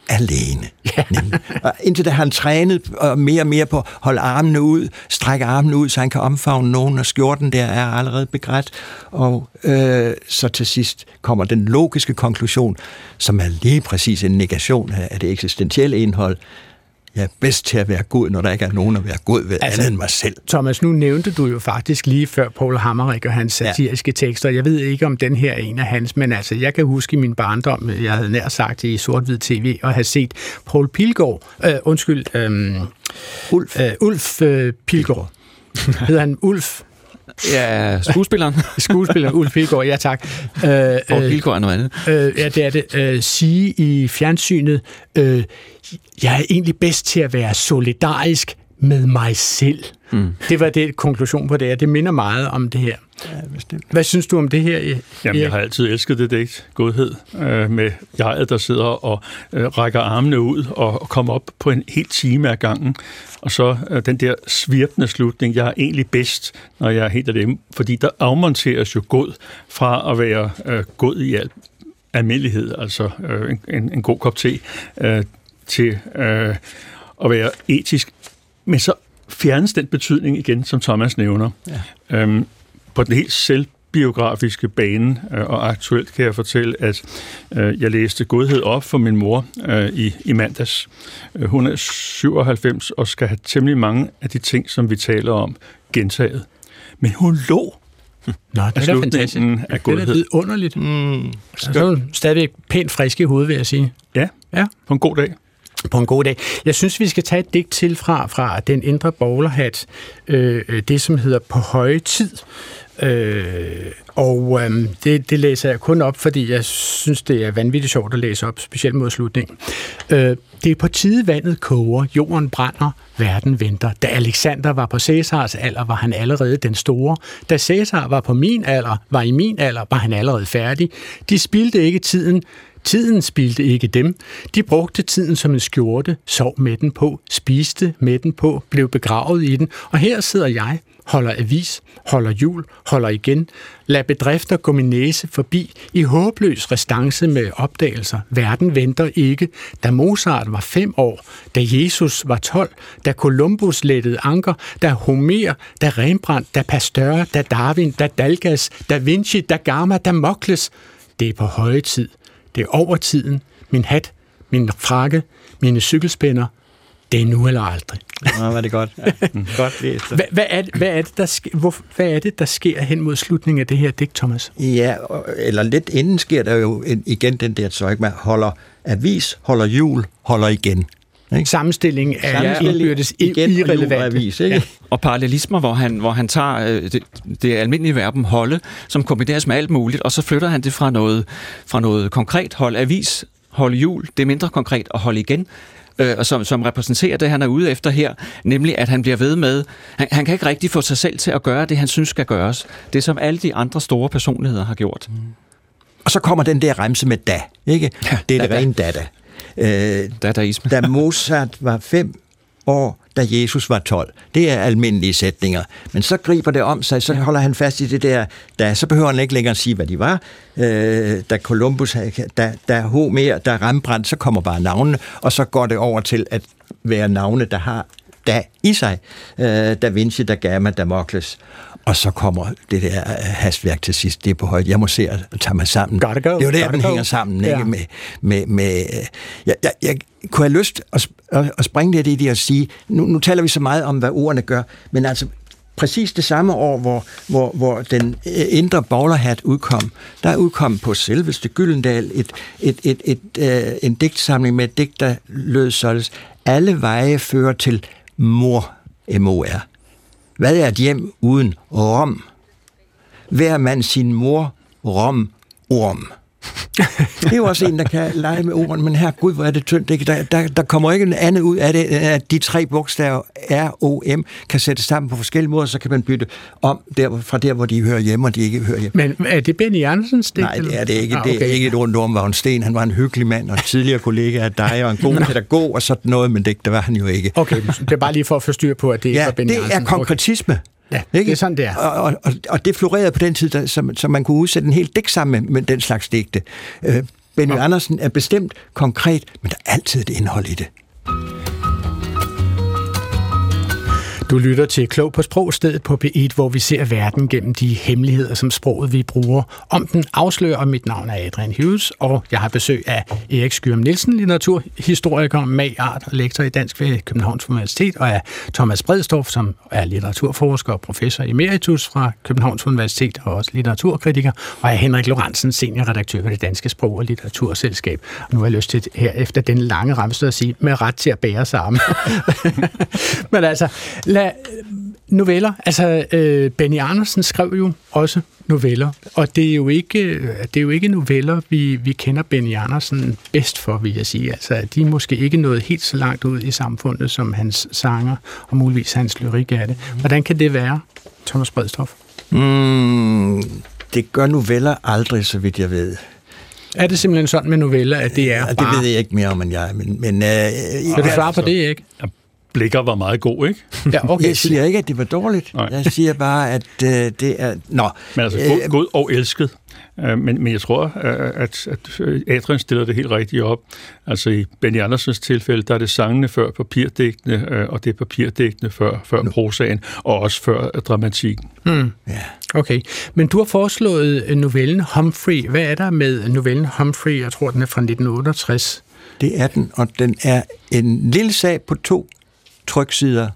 alene. Ja. Og indtil da har han trænet og mere og mere på at holde armene ud, strække armene ud, så han kan omfavne nogen, og skjorten der er allerede begrædt. Og øh, så til sidst kommer den logiske konklusion, som er lige præcis en negation af det eksistentielle indhold. Jeg er bedst til at være god, når der ikke er nogen at være god ved, altså, andet end mig selv. Thomas, nu nævnte du jo faktisk lige før Paul Hammerich og hans satiriske ja. tekster. Jeg ved ikke, om den her er en af hans, men altså, jeg kan huske i min barndom, jeg havde nær sagt i sort-hvid tv, og have set Poul Pilgaard, øh, undskyld, øh, Ulf, øh, Ulf øh, Pilgaard. Hedder han Ulf? Ja, skuespilleren. Skuespilleren Ulf Pilgaard, ja tak. Øh, Poul Pilgaard er noget andet. Øh, ja, det er det. Øh, sige i fjernsynet, øh, jeg er egentlig bedst til at være solidarisk med mig selv. Mm. Det var det konklusion på det her. Det minder meget om det her. Ja, hvad synes du om det her, Erik? Jamen, jeg har altid elsket det digt, godhed, øh, med jeget, der sidder og øh, rækker armene ud og, og kommer op på en hel time af gangen. Og så øh, den der svirpende slutning, jeg er egentlig bedst, når jeg er helt af dem. Fordi der afmonteres jo god fra at være øh, god i al almindelighed, altså øh, en, en god kop te, øh, til øh, at være etisk. Men så fjernes den betydning igen, som Thomas nævner. Ja. Øhm, på den helt selvbiografiske bane, øh, og aktuelt kan jeg fortælle, at øh, jeg læste Godhed op for min mor øh, i, i mandags. Øh, hun er syvoghalvfems og skal have temmelig mange af de ting, som vi taler om, gentaget. Men hun lå Nå, det er da fantastisk. Af godhed. Det er da underligt. Mm. Så er hun stadigvæk pænt frisk i hovedet, vil jeg sige. Ja, ja, på en god dag. På en god dag. Jeg synes, vi skal tage et digt til fra, fra Den Indre Bowlerhat, øh, det som hedder På høje tid. Øh, og øh, det, det læser jeg kun op, fordi jeg synes, det er vanvittigt sjovt at læse op, specielt mod slutningen. Øh, det er på tide vandet koger, jorden brænder, verden venter. Da Alexander var på Cæsars alder, var han allerede den store. Da Cæsar var på min alder, var i min alder, var han allerede færdig. De spildte ikke tiden. Tiden spildte ikke dem. De brugte tiden som en skjorte, sov med den på, spiste med den på, blev begravet i den. Og her sidder jeg, holder avis, holder jul, holder igen. Lad bedrifter gå min næse forbi i håbløs restance med opdagelser. Verden venter ikke. Da Mozart var fem år, da Jesus var tolv, da Columbus lettede anker, da Homer, da Rembrandt, da Pasteur, da Darwin, da Dalgas, da Vinci, da Gamma, da Mokles. Det er på høje tid. Det er over tiden. Min hat, min frakke, mine cykelspænder. Det er nu eller aldrig. Nå, var det godt. Ja. godt hvad, hvad, er det, hvad, er det, der sker, hvor, hvad er det, der sker hen mod slutningen af det her digt, Thomas? Ja, eller lidt inden sker der jo en, igen den der tøjk, man holder avis, holder jul, holder igen. Ikke? Sammenstilling af indbyrdes irrelevante. Avis, ikke? Ja. Og parallelismer, hvor han, hvor han tager øh, det, det almindelige verben holde, som kombineres med alt muligt, og så flytter han det fra noget, fra noget konkret, hold avis, hold jul, det er mindre konkret, og hold igen, øh, og som, som repræsenterer det, han er ude efter her, nemlig at han bliver ved med, han, han kan ikke rigtig få sig selv til at gøre det, han synes skal gøres. Det, som alle de andre store personligheder har gjort. Mm. Og så kommer den der remse med da, ikke? Ja, det er da, det rene dada. Øh, Dadaisme. Da Mozart var fem år, da Jesus var tolv. Det er almindelige sætninger. Men så griber det om sig, så holder han fast i det der, da, så behøver han ikke længere at sige, hvad de var. Øh, da Columbus, da, da Homer, da Rembrandt, så kommer bare navnene, og så går det over til at være navne, der har da i sig. Øh, da Vinci, da Gamma, da Mokles. Og så kommer det der hastværk til sidst, det er på højde. Jeg må se at tage mig sammen. Gotta go. Det er jo der, Gotta den go. hænger sammen. Ja. Ikke? Med, med, med, jeg, jeg, jeg kunne have lyst at, at springe lidt i det og sige, nu, nu taler vi så meget om, hvad ordene gør, men altså præcis det samme år, hvor, hvor, hvor den indre Bowlerhat udkom, der udkom på selveste Gyldendal et, et, et, et, et, en digtsamling med et digt, der lød således: alle veje fører til mor, M O R. Hvad er et hjem uden rom? Hver mand sin mor, rom, orm. Det er jo også en, der kan lege med ordene, men her, gud, hvor er det tyndt. Ikke? Der, der, der kommer ikke andet ud af det, at de tre bogstaver R O M kan sættes sammen på forskellige måder, så kan man bytte om der, fra der, hvor de hører hjemme, og de ikke hører hjemme. Men er det Benny Andersens digt? Nej, det er det ikke. Ah, okay. Det er ikke et ondt om Vagn Sten. Han var en hyggelig mand, og en tidligere kollega af dig, og en god pædagog, og sådan noget, men det, det var han jo ikke. Okay, det er bare lige for at få styr på, at det ikke ja, var Benny Andersen. det er konkretisme. Okay. Ja, ikke? Det er sådan, det er. Og, og, og det florerede på den tid, der, som, som man kunne udsætte en hel digt sammen med, med den slags digte. Øh, Benny ja. Andersen er bestemt konkret, men der er altid et indhold i det. Du lytter til Klog på Sprog, stedet på P et, hvor vi ser verden gennem de hemmeligheder, som sproget vi bruger. Om den afslører, og mit navn er Adrian Hughes, og jeg har besøg af Erik Skyum Nielsen, litteraturhistoriker, magart og lektor i dansk ved Københavns Universitet, og af Thomas Bredsdorff, som er litteraturforsker og professor emeritus fra Københavns Universitet og også litteraturkritiker, og af Henrik Lorentzen, seniorredaktør ved Det Danske Sprog- og Litteraturselskab. Og nu har jeg lyst til her efter den lange ramsted at sige, med ret til at bære sammen. Men altså, lad noveller. Altså, øh, Benny Andersen skrev jo også noveller, og det er jo ikke, det er jo ikke noveller, vi, vi kender Benny Andersen bedst for, vil jeg sige. Altså, de er måske ikke nået helt så langt ud i samfundet, som hans sanger, og muligvis hans lyrik er det. Hvordan kan det være, Thomas Bredsdorff? Mm, det gør noveller aldrig, så vidt jeg ved. Er det simpelthen sådan med noveller, at det er ja, bare... Det ved jeg ikke mere om, end jeg. Men, men, øh, Kan du svare på det, ikke? Blikker var meget god, ikke? Ja, okay. Jeg siger ikke, at det var dårligt. Nej. Jeg siger bare, at øh, det er... Nå. Men altså, god, god og elsket. Men, men jeg tror, at, at Adrian stiller det helt rigtigt op. Altså i Benny Andersens tilfælde, der er det sangene før papirdigtene, og det er papirdigtene før, før prosaen, og også før dramatikken. Hmm. Ja. Okay, men du har foreslået novellen Humphrey. Hvad er der med novellen Humphrey? Jeg tror, den er fra nitten otteogtres. Det er den, og den er en lille sag på to tryksider.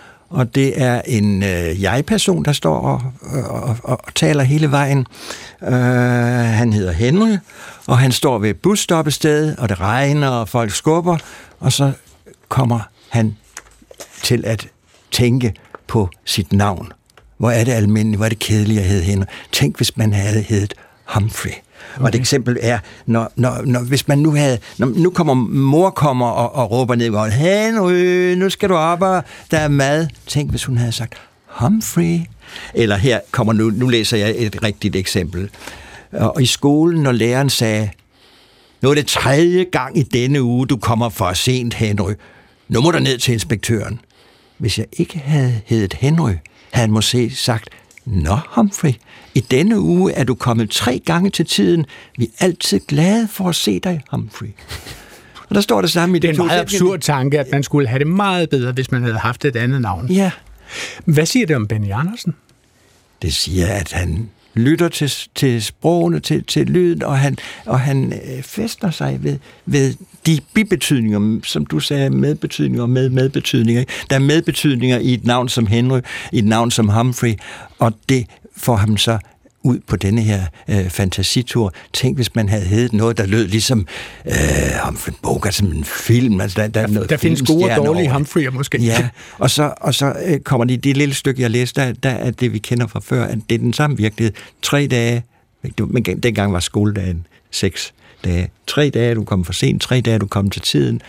Og det er en øh, jeg-person, der står og, og, og, og taler hele vejen. Uh, han hedder Henry, og han står ved busstoppestedet, og det regner, og folk skubber, og så kommer han til at tænke på sit navn. Hvor er det almindeligt, hvor er det kedeligt at hedde Henry. Tænk, hvis man havde heddet Humphrey. Okay. Og et eksempel er, når, når, når, hvis man nu havde, når, nu kommer mor kommer og, og råber ned i gården, Henry, nu skal du op, og der er mad. Tænk, hvis hun havde sagt Humphrey. Eller her kommer nu, nu læser jeg et rigtigt eksempel. Og i skolen, når læreren sagde, nu er det tredje gang i denne uge, du kommer for sent, Henry. Nu må du ned til inspektøren. Hvis jeg ikke havde heddet Henry, havde han måske sagt, nå, Humphrey, i denne uge er du kommet tre gange til tiden. Vi er altid glade for at se dig, Humphrey. Og der står det samme i det. Det er en meget absurd tanke, at man skulle have det meget bedre, hvis man havde haft et andet navn. Ja. Hvad siger det om Benny Andersen? Det siger, at han lytter til, til sprogene, til, til lyden, og han, og han øh, fæster sig ved, ved de bibetydninger, som du sagde, medbetydninger og med medbetydninger. Der er medbetydninger i et navn som Henry, i et navn som Humphrey, og det får ham så ud på denne her øh, fantasitur. Tænk, hvis man havde heddet noget, der lød ligesom øh, Humphrey Bogart, som en film. Altså, der, der, er noget der findes gode og dårlige Humphrey'er måske. Ja, og så, og så øh, kommer de det lille stykke, jeg læste, der, der er det, vi kender fra før, at det er den samme virkelighed. Tre dage, men dengang var skoledagen seks dage. Tre dage, du kom for sent, tre dage, du kom til tiden.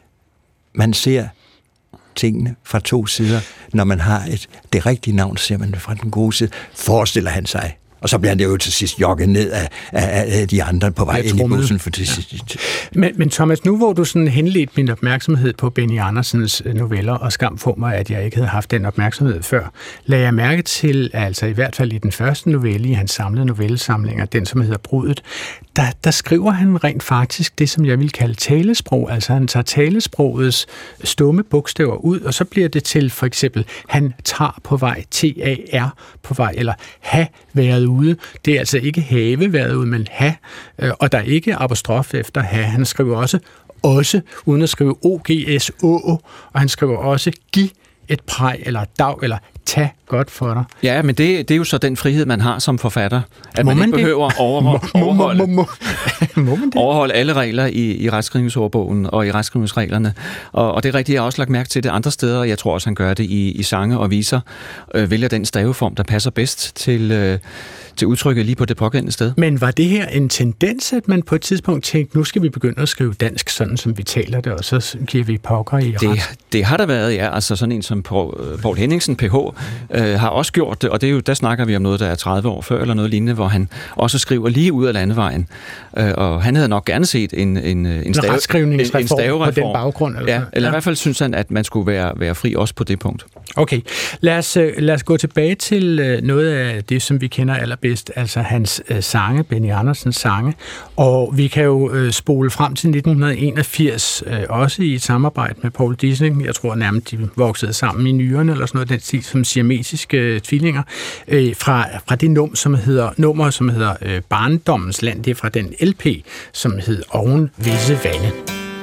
Man ser tingene fra to sider. Når man har et, det rigtige navn, ser man det fra den gode side. Forestiller han sig. Og så bliver han det jo til sidst jogget ned af, af, af de andre på vej ind i bussen. For det ja. men, men Thomas, nu hvor du sådan henledte min opmærksomhed på Benny Andersens noveller, og skam for mig, at jeg ikke havde haft den opmærksomhed før, lagde jeg mærke til, altså i hvert fald i den første novelle i hans samlede novellesamlinger, den som hedder Brudet, der, der skriver han rent faktisk det, som jeg vil kalde talesprog. Altså han tager talesprogets stumme bogstaver ud, og så bliver det til for eksempel, han tager på vej, T A R på vej, eller have været ude. Det er altså ikke have været ude, men have, og der er ikke apostrof efter have. Han skriver også også, uden at skrive O G S Å, og han skriver også giv et præg, eller dag, eller tag godt for dig. Ja, men det, det er jo så den frihed, man har som forfatter, at må man, man ikke behøver at overholde, overholde, må, må, må, må man det? overholde alle regler i, i retskrivningsordbogen og i retskrivningsreglerne. Og, og det er rigtigt, jeg har også lagt mærke til det andre steder, jeg tror også, han gør det i, i sange og viser, øh, vælger den staveform, der passer bedst til, øh, til udtrykket lige på det pågældende sted. Men var det her en tendens, at man på et tidspunkt tænkte, nu skal vi begynde at skrive dansk, sådan som vi taler det, og så giver vi pokker i ret? Det, det har der været, ja. Altså sådan en som Poul Henningsen, P H, øh, har også gjort det, og det er jo, der snakker vi om noget, der er tredive år før, eller noget lignende, hvor han også skriver lige ud af landevejen. Øh, og han havde nok gerne set en, en, en, stave, en, en stavereform på den baggrund. Eller, ja, eller ja. I hvert fald synes han, at man skulle være, være fri også på det punkt. Okay, lad os, lad os gå tilbage til noget af det, som vi kender aller allerbedst, altså hans øh, sange, Benny Andersens sange. Og vi kan jo øh, spole frem til nitten enogfirs, øh, også i et samarbejde med Paul Dissing. Jeg tror nærmest, de voksede sammen i nyrerne, eller sådan noget, den stil, som siamesiske øh, tvillinger, øh, fra, fra det num, som hedder, nummer, som hedder øh, Barndommens Land. Det er fra den L P, som hed Oven visse vande.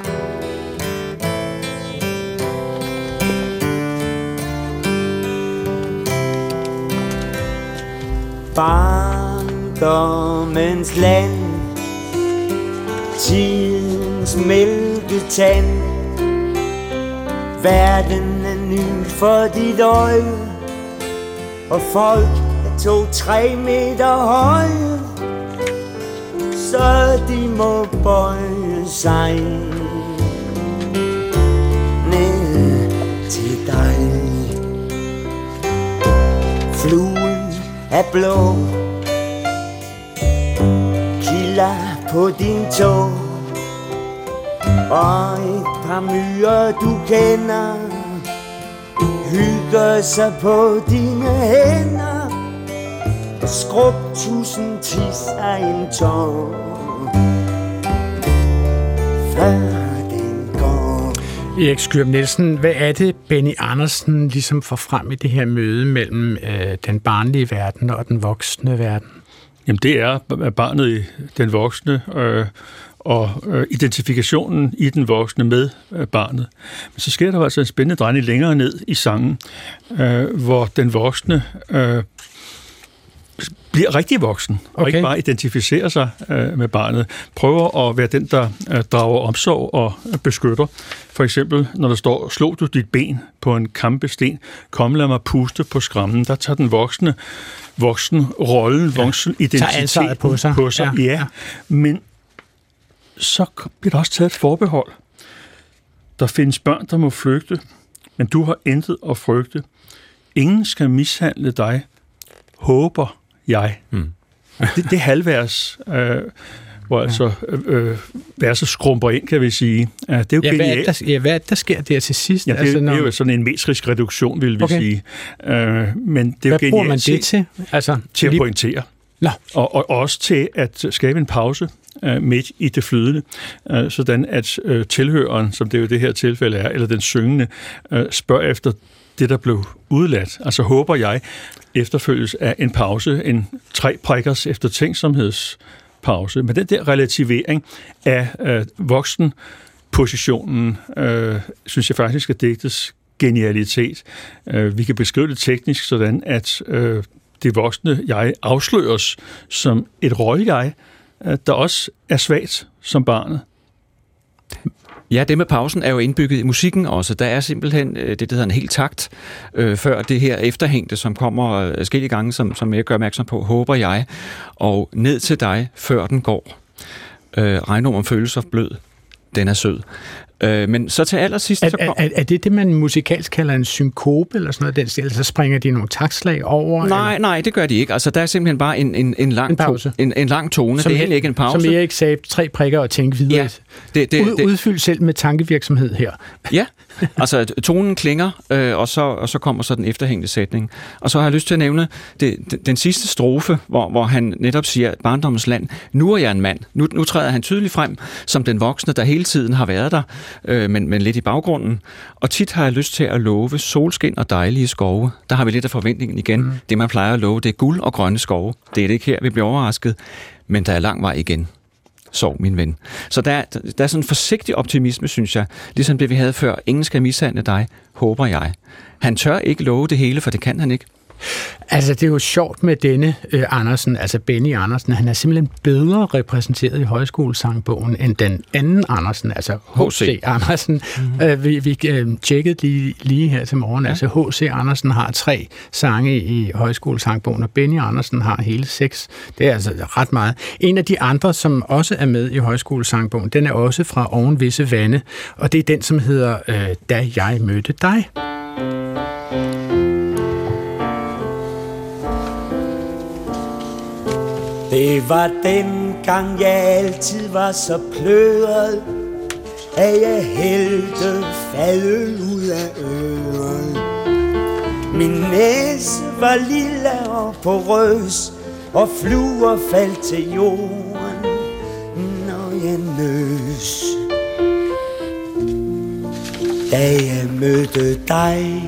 Barndommens land, tidens mælketand, verden er ny for dit øje, og folk er to-tre meter høje, så de må bøje sig ned til dig. Fluen er blå, kilder på din tå, og et par myrer du kender hygger sig på dine hænder. Skrub tusind tis af en tår, før den går. Erik Skyrup Nielsen, hvad er det, Benny Andersen ligesom får frem i det her møde mellem øh, den barnlige verden og den voksne verden? Jamen det er barnet i den voksne, øh, og øh, identifikationen i den voksne med øh, barnet. Men så sker der altså en spændende drejning længere ned i sangen, øh, hvor den voksne øh, bliver rigtig voksen, og okay. ikke bare identificerer sig øh, med barnet. Prøver at være den, der øh, drager omsorg og øh, beskytter. For eksempel, når der står, slog du dit ben på en kampesten, kom lad mig puste på skrammen. Der tager den voksne voksen rollen, ja. voksen identitet på sig. På sig. Ja. Ja. Men så bliver der også taget et forbehold. Der findes børn, der må flygte, men du har intet at frygte. Ingen skal mishandle dig, håber jeg. Mm. det, det er halvvers, øh, hvor ja. altså øh, verset skrumper ind, kan vi sige. Ja, det er jo ja, genialt. Hvad er, der, ja, hvad er der sker der til sidst? Ja, det, altså, når... det er jo sådan en metrisk reduktion, vil vi okay. sige. Øh, men det er hvad jo bruger man det til? Altså, til at pointere. Nå. Og, og også til at skabe en pause øh, midt i det flydende, øh, sådan at øh, tilhøreren, som det jo det her tilfælde er, eller den syngende, øh, spørger efter det, der blev udladt. Altså håber jeg, efterfølges af en pause, en tre prikkers eftertænksomhedspause. Men den der relativering af øh, voksenpositionen, øh, synes jeg faktisk er digtets genialitet. Øh, vi kan beskrive det teknisk sådan, at øh, det voksne jeg afsløres som et rolle-jeg, øh, der også er svagt som barnet. Ja, det med pausen er jo indbygget i musikken også. Der er simpelthen det, der hedder en helt takt, øh, før det her efterhængte, som kommer forskellige gange, som, som jeg gør opmærksom på, håber jeg, og ned til dig, før den går. Øh, Regner om følelser blød, den er sød. Øh, men så til allersidst... Er, så kom... er, er det det, man musikalsk kalder en synkope, eller sådan noget? Den stil, så springer de nogle taktslag over? Nej, eller? nej, det gør de ikke. Altså, der er simpelthen bare en, en, en, lang, en, pause. To, en, en lang tone. Som det er heller ikke en pause. Som Erik sagde, tre prikker og tænke videre. Ja, det, det, Ud, det, udfyld selv med tankevirksomhed her. Ja, altså tonen klinger, øh, og, så, og så kommer så den efterhængende sætning. Og så har jeg lyst til at nævne det, den, den sidste strofe, hvor, hvor han netop siger, barndommens land, nu er jeg en mand. Nu, nu træder han tydeligt frem som den voksne, der hele tiden har været der, øh, men, men lidt i baggrunden. Og tit har jeg lyst til at love solskin og dejlige skove. Der har vi lidt af forventningen igen. Mm. Det, man plejer at love, det er guld og grønne skove. Det er det ikke her, vi bliver overrasket. Men der er lang vej igen. Sov, min ven. Så der, der er sådan en forsigtig optimisme, synes jeg. Ligesom det, vi havde før. Ingen skal mishandle dig, håber jeg. Han tør ikke love det hele, for det kan han ikke. Altså, det er jo sjovt med denne øh, Andersen, altså Benny Andersen. Han er simpelthen bedre repræsenteret i højskolesangbogen end den anden Andersen, altså H C Andersen. Mm-hmm. Øh, vi vi øh, tjekkede lige, lige her til morgen. Ja. Altså, H C Andersen har tre sange i højskolesangbogen, og Benny Andersen har hele seks. Det er altså ret meget. En af de andre, som også er med i højskolesangbogen, den er også fra Oven visse vande, og det er den, som hedder øh, Da jeg mødte dig. Det var den gang, jeg altid var så pløret, at jeg hældte fadøl ud af øret. Min næse var lille og porøs, og fluer faldt til jorden, når jeg nøs. Da jeg mødte dig.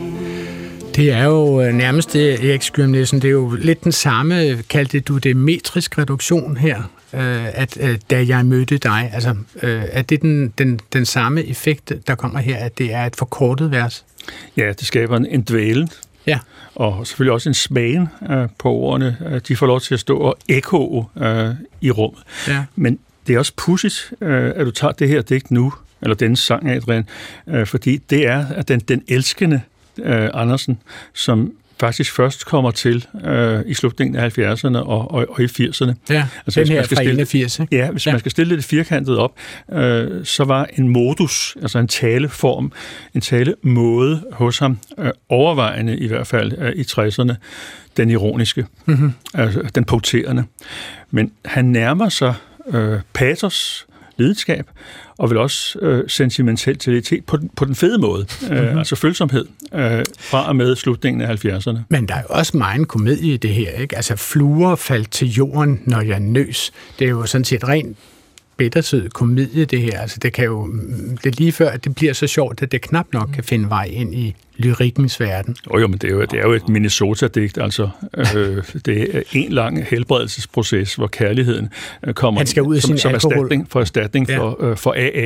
Det er jo nærmest det, Erik Skyum Nielsen, det er jo lidt den samme, kaldte du det metrisk reduktion her, at, at da jeg mødte dig, altså er det den, den, den samme effekt, der kommer her, at det er et forkortet vers? Ja, det skaber en, en dvælen. Ja. Og selvfølgelig også en smagen øh, på ordene. De får lov til at stå og ekko øh, i rummet. Ja. Men det er også pudsigt, øh, at du tager det her digt nu, eller denne sang, Adrian, øh, fordi det er at den, den elskende øh, Andersen, som faktisk først kommer til øh, i slutningen af halvfjerdserne og, og, og i firserne. Ja, altså, den her fra enogfirs. Ja, hvis ja. man skal stille det firkantet op, øh, så var en modus, altså en taleform, en talemåde hos ham, øh, overvejende i hvert fald øh, i tresserne, den ironiske, mm-hmm. altså den poterende. Men han nærmer sig øh, patos, lidenskab, og vel også øh, sentimentalitet på den, på den fede måde, øh, mm-hmm. altså følsomhed, øh, fra og med slutningen af halvfjerdserne. Men der er jo også meget komedie i det her, ikke? Altså, fluer faldt til jorden, når jeg nøs. Det er jo sådan set rent bittersød komedie, det her. Altså, det kan jo, det er lige før, at det bliver så sjovt, at det knap nok kan finde vej ind i lyrikkens verden. Jo, jo, men det er jo, det er jo et Minnesota-digt, altså. Øh, det er en lang helbredelsesproces, hvor kærligheden øh, kommer Han skal ud af som, sin som alkohol. erstatning for erstatning ja. for, øh, for A A.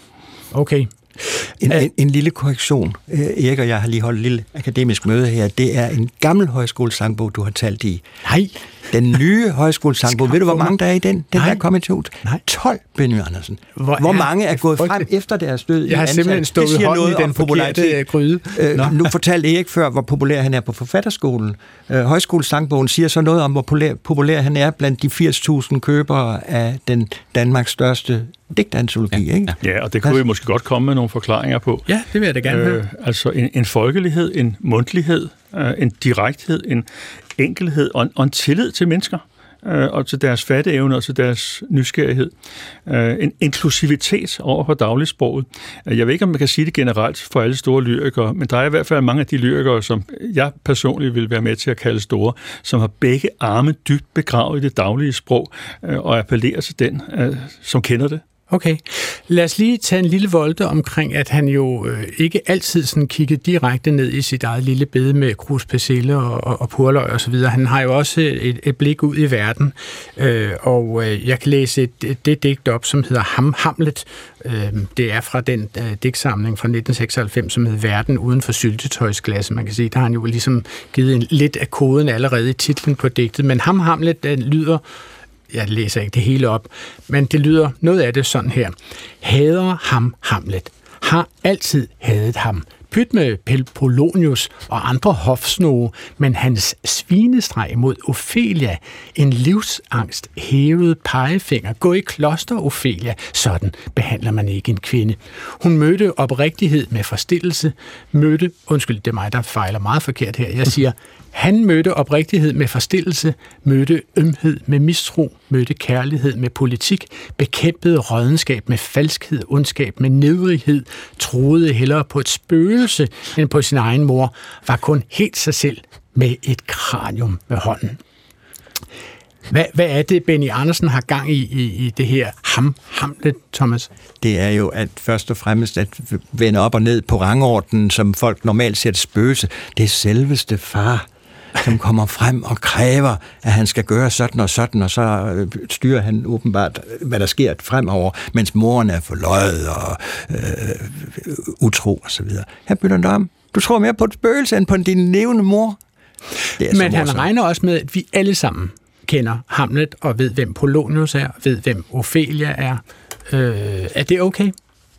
Okay. En, en, en lille korrektion. Erik og jeg har lige holdt et lille akademisk møde her. Det er en gammel højskolesangbog, du har talt i. Nej. Den nye højskolesangbog. Ved du, hvor mange der er i den? Den Nej. der er kommet til ud. Nej. tolv, Benny Andersen. Hvor, hvor er mange er gået frem efter deres død? Jeg har simpelthen stået hånden i den forkerte gryde. Øh, nu fortalte Erik før, hvor populær han er på forfatterskolen. Øh, højskolesangbogen siger så noget om, hvor populær, populær han er blandt de firs tusind købere af den Danmarks største digtantologi, ja, ikke? Ja, og det kunne vi måske godt komme med nogle forklaringer på. Ja, det vil jeg da gerne høre. Øh, altså en, en folkelighed, en mundtlighed, øh, en direkthed, en enkelhed og en, og en tillid til mennesker, øh, og til deres fatteevne og til deres nysgerrighed. Øh, en inklusivitet over for dagligsproget. Jeg ved ikke, om man kan sige det generelt for alle store lyrikere, men der er i hvert fald mange af de lyrikere, som jeg personligt vil være med til at kalde store, som har begge arme dybt begravet i det daglige sprog, øh, og appellerer til den, øh, som kender det. Okay. Lad os lige tage en lille volte omkring, at han jo øh, ikke altid sådan kiggede direkte ned i sit eget lille bed med krus, persille og, og, og purløg og så videre. Han har jo også et, et blik ud i verden, øh, og øh, jeg kan læse et, et, det digt op, som hedder Ham Hamlet. Øh, det er fra den øh, digtsamling fra nitten seksoghalvfems, som hedder Verden uden for syltetøjsglasse. Man kan sige, der har han jo ligesom givet en, lidt af koden allerede i titlen på digtet, men Ham Hamlet den lyder. Jeg læser ikke det hele op, men det lyder noget af det sådan her. Hader ham Hamlet. Har altid hadet ham. Pyt med Polonius og andre hofsnoge, men hans svinestreg mod Ophelia, en livsangst hævet pegefinger. Gå i kloster, Ophelia. Sådan behandler man ikke en kvinde. Hun mødte oprigtighed med forstillelse. Mødte, undskyld, det er mig, der fejler meget forkert her. Jeg siger, han mødte oprigtighed med forstillelse, mødte ømhed med mistro, mødte kærlighed med politik, bekæmpede rådenskab med falskhed, ondskab med nedrighed, troede hellere på et spøgelse end på sin egen mor, var kun helt sig selv med et kranium med hånden. Hvad, hvad er det, Benny Andersen har gang i, i, i det her ham, Hamlet, Thomas? Det er jo at først og fremmest at vende op og ned på rangordenen, som folk normalt ser et spøgelse. Det er selveste far, som kommer frem og kræver, at han skal gøre sådan og sådan, og så styrer han åbenbart, hvad der sker fremover, mens moren er forløjet og øh, utro og så videre. Her bytter han om. Du tror mere på et spøgelse end på din levende mor. Men han regner også med, at vi alle sammen kender Hamlet og ved, hvem Polonius er, ved, hvem Ophelia er. Øh, er det okay?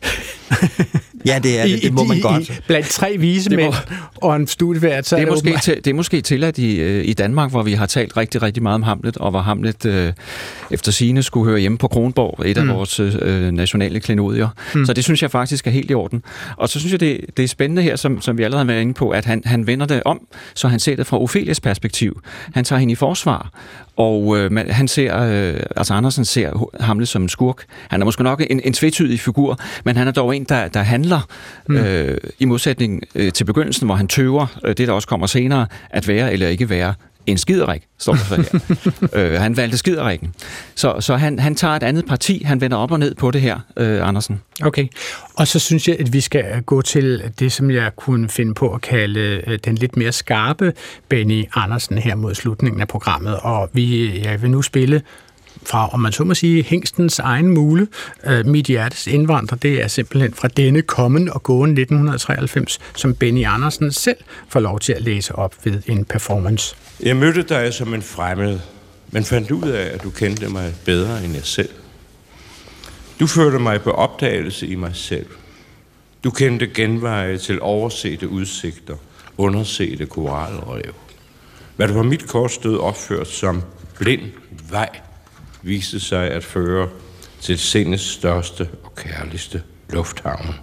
Ja, det er det. Det må man godt. I, blandt tre vise mænd må, og en studievært, så det er, er det, måske til, det er måske tilladt i, i Danmark, hvor vi har talt rigtig, rigtig meget om Hamlet, og hvor Hamlet øh, efter sigende skulle høre hjemme på Kronborg, et af mm. vores øh, nationale klenodier. Mm. Så det synes jeg faktisk er helt i orden. Og så synes jeg, det, det er spændende her, som, som vi allerede har været inde på, at han, han vender det om, så han ser det fra Ophelias perspektiv. Han tager hende i forsvar, og øh, han ser, øh, altså Andersen ser Hamlet som en skurk. Han er måske nok en, en tvetydig figur, men han er dog en, der, der handler mm. øh, i modsætning øh, til begyndelsen, hvor han tøver, øh, det der også kommer senere, at være eller ikke være en skiderik, står der så her. øh, han valgte skiderikken. Så, så han, han tager et andet parti, han vender op og ned på det her, øh, Andersen. Okay, og så synes jeg, at vi skal gå til det, som jeg kunne finde på at kalde den lidt mere skarpe Benny Andersen her mod slutningen af programmet, og vi, jeg vil nu spille fra, om man så må sige, hængstens egen mule, uh, Mit hjertes indvandrer, det er simpelthen fra denne kommen og gåen nitten treoghalvfems, som Benny Andersen selv får lov til at læse op ved en performance. Jeg mødte dig som en fremmed, men fandt ud af, at du kendte mig bedre end jeg selv. Du førte mig på opdagelse i mig selv. Du kendte genveje til oversete udsigter, undersete koralrev. Hvad der på mit kort stod opført som blind vej, viste sig at føre til sindets største og kærligste lufthavn.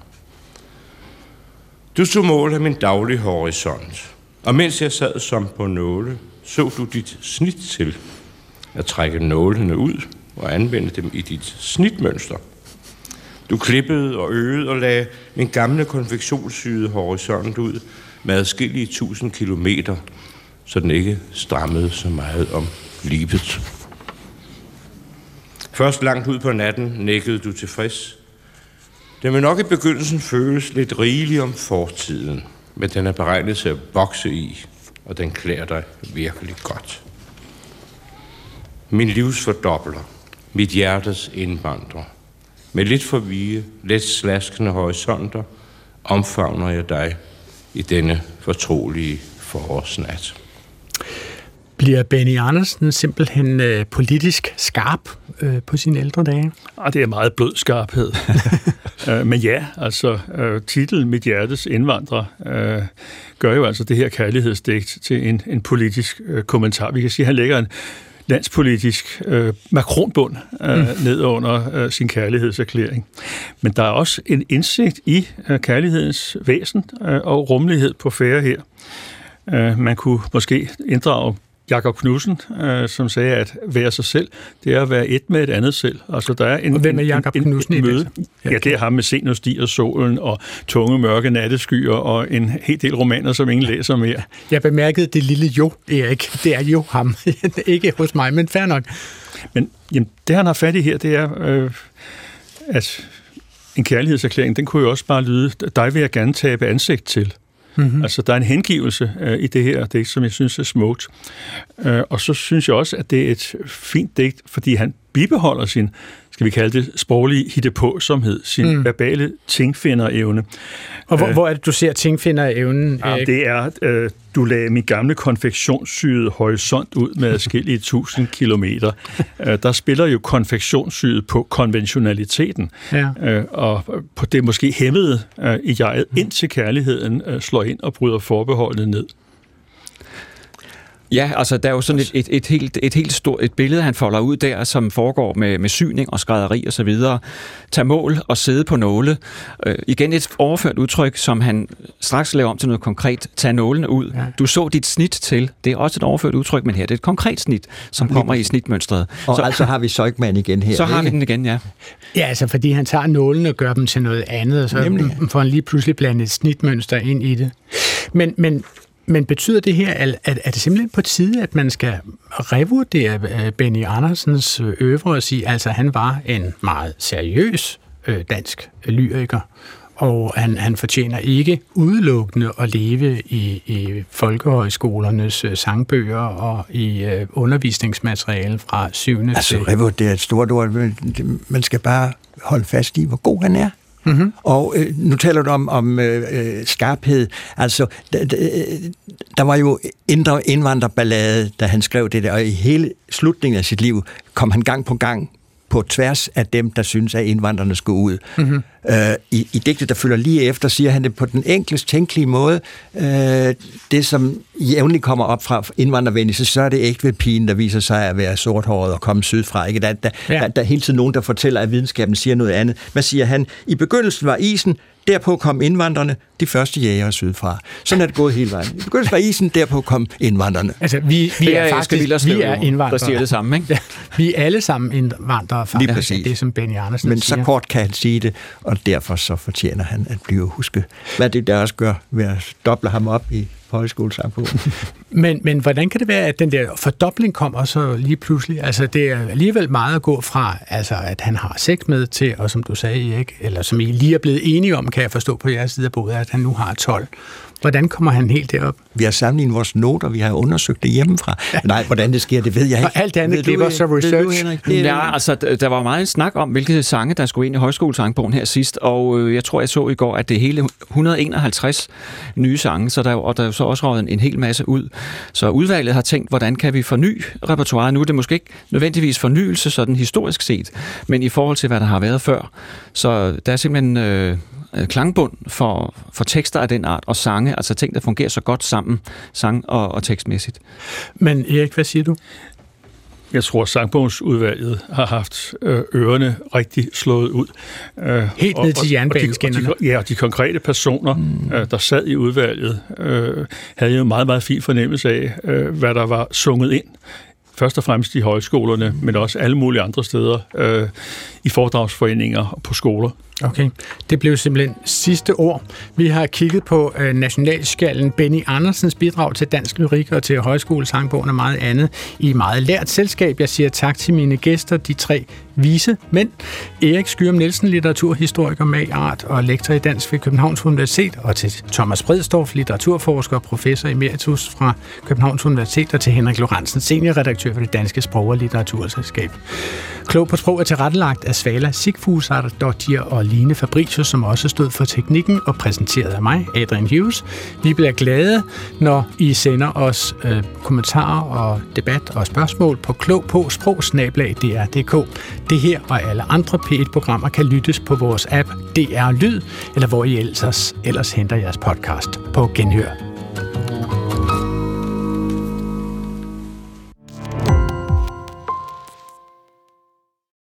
Du så mål af min daglige horisont, og mens jeg sad som på nåle, så du dit snit til at trække nålene ud og anvende dem i dit snitmønster. Du klippede og øgede og lagde min gamle konfektionssyede horisont ud med adskillige tusind kilometer, så den ikke strammede så meget om livet. Først langt ud på natten nikkede du tilfreds. Den vil nok i begyndelsen føles lidt rigelig om fortiden, men den er beregnet til at vokse i, og den klæder dig virkelig godt. Min livs fordobler, mit hjertes indvandrer. Med lidt for vige, let slaskende horisonter, omfavner jeg dig i denne fortrolige forårsnat. Bliver Benny Andersen simpelthen øh, politisk skarp øh, på sine ældre dage? Ah, det er meget blød skarphed. uh, men ja, altså uh, titlen Mit hjertes indvandrer uh, gør jo altså det her kærlighedsdigt til en, en politisk uh, kommentar. Vi kan sige, at han lægger en landspolitisk uh, makronbund uh, mm. ned under uh, sin kærlighedserklæring. Men der er også en indsigt i uh, kærlighedens væsen uh, og rummelighed på færre her. Uh, man kunne måske inddrage Jakob Knudsen, øh, som sagde, at være sig selv, det er at være et med et andet selv. Altså, der er en, og hvem er Jakob en, Knudsen en, en møde. Ja, ja, det er ham med Sen og Stiger solen og tunge mørke natteskyer og en hel del romaner, som ingen læser mere. Jeg bemærkede det lille jo, Erik. Det er jo ham. Ikke hos mig, men fair nok. Men jamen, det, han har fat i her, det er, øh, at en kærlighedserklæring, den kunne jo også bare lyde, dig vil jeg gerne tabe ansigt til. Mm-hmm. Altså, der er en hengivelse øh, i det her digt, som jeg synes er smukt. Øh, og så synes jeg også, at det er et fint digt, fordi han bibeholder sin, skal vi kalde det, sproglige hittepåsomhed, sin mm. verbale tingfinderevne. Og hvor, øh, hvor er det, du ser tingfinderevnen? Ja, det er, øh, du lagde min gamle konfektionssyede horisont ud med adskillige tusind kilometer. øh, der spiller jo konfektionssyet på konventionaliteten, ja. øh, og på det måske hæmmede øh, i jeget, indtil kærligheden øh, slår ind og bryder forbeholdet ned. Ja, altså der er jo sådan et, et, et, helt, et helt stort et billede, han folder ud der, som foregår med, med syning og skrædderi og så videre. Tag mål og sidde på nåle. Øh, igen et overført udtryk, som han straks laver om til noget konkret. Tag nålene ud. Ja. Du så dit snit til. Det er også et overført udtryk, men her det er et konkret snit, som kommer i snitmønstret. Og så altså har vi Søjkman igen her. Så ikke? har vi den igen, ja. Ja, altså fordi han tager nålene og gør dem til noget andet, og så Nemlig. får han lige pludselig blandet et snitmønster ind i det. Men, men Men betyder det her, at er det simpelthen på tide, at man skal revurdere Benny Andersens øvre og sige, altså han var en meget seriøs dansk lyriker, og han, han fortjener ikke udelukkende at leve i, i folkehøjskolernes sangbøger og i undervisningsmateriale fra syvende altså, til... Altså revurdere er et stort ord, man skal bare holde fast i, hvor god han er. Mm-hmm. Og øh, nu taler du om, om øh, skarphed. Altså, d- d- der var jo indre indvandrerballade, da han skrev det der, og i hele slutningen af sit liv kom han gang på gang på tværs af dem, der synes, at indvandrerne skulle ud. Mm-hmm. Øh, i, I digtet, der følger lige efter, siger han det på den enklest tænkelige måde. Øh, det, som jævnligt kommer op fra indvandrervenlige, så er det ægte ved pigen, der viser sig at være sorthåret og komme sydfra. Ikke? Der, der, ja. der, der er hele tiden nogen, der fortæller, at videnskaben siger noget andet. Hvad siger han? I begyndelsen var isen, derpå kom indvandrerne, de første jægere sydfra. Sådan er det gået hele vejen. I begyndelsen var isen, derpå kom indvandrerne. Altså, vi, vi er, er faktisk vi er indvandrere. Der siger det samme, ikke? Ja, vi er alle sammen indvandrere, faktisk. Det, som Benny Andersen Men siger. så kort kan han sige det, og derfor så fortjener han at blive husket. Hvad det der også gør ved at doble ham op i på højskolesangbogen. men, men hvordan kan det være, at den der fordobling kommer så lige pludselig? Altså, det er alligevel meget at gå fra, altså, at han har seks med til, og som du sagde, Erik, eller som I lige er blevet enige om, kan jeg forstå på jeres side af bordet, at han nu har tolv. Hvordan kommer han helt derop? Vi har sammenlignet vores noter, vi har undersøgt det hjemmefra. Ja. Nej, hvordan det sker, det ved jeg ikke. Og alt andet, det var så research. Du, ja, altså, der var meget snak om, hvilke sange, der skulle ind i højskolesangbogen her sidst, og jeg tror, jeg så i går, at det er hele et hundrede og enoghalvtreds nye sange, så der, og der er jo så også røget en, en hel masse ud. Så udvalget har tænkt, hvordan kan vi forny repertoiret? Nu er det måske ikke nødvendigvis fornyelse, sådan historisk set, men i forhold til, hvad der har været før. Så der er simpelthen øh, klangbund for, for tekster af den art, og sange, altså ting, der fungerer så godt sammen, sang- og, og tekstmæssigt. Men Erik, hvad siger du? Jeg tror, sangbogsudvalget har haft øh, ørerne rigtig slået ud. Øh, Helt ned til jernbaneskinnerne. Ja, og de konkrete personer, mm. øh, der sad i udvalget, øh, havde jo en meget, meget fin fornemmelse af, øh, hvad der var sunget ind. Først og fremmest i højskolerne, men også alle mulige andre steder, øh, i foredragsforeninger og på skoler. Okay, det blev simpelthen sidste ord. Vi har kigget på øh, nationalskallen Benny Andersens bidrag til dansk lyrik og til højskolesangbogen og meget andet i meget lært selskab. Jeg siger tak til mine gæster, de tre vise mænd. Erik Skyum Nielsen, litteraturhistoriker, magart og lektor i dansk ved Københavns Universitet, og til Thomas Bredsdorff, litteraturforsker og professor emeritus fra Københavns Universitet, og til Henrik Lorentzen, seniorredaktør for det danske sprog- og litteraturselskab. Klog på sprog er tilrettelagt af Svala Sigfusardottir og Line Fabricius, som også stod for teknikken og præsenteret af mig, Adrian Hughes. Vi bliver glade, når I sender os øh, kommentarer og debat og spørgsmål på klog på sprog snabel-a d r punktum d k. Det her og alle andre P et-programmer kan lyttes på vores app D R Lyd, eller hvor I ellers, ellers henter jeres podcast. På genhør.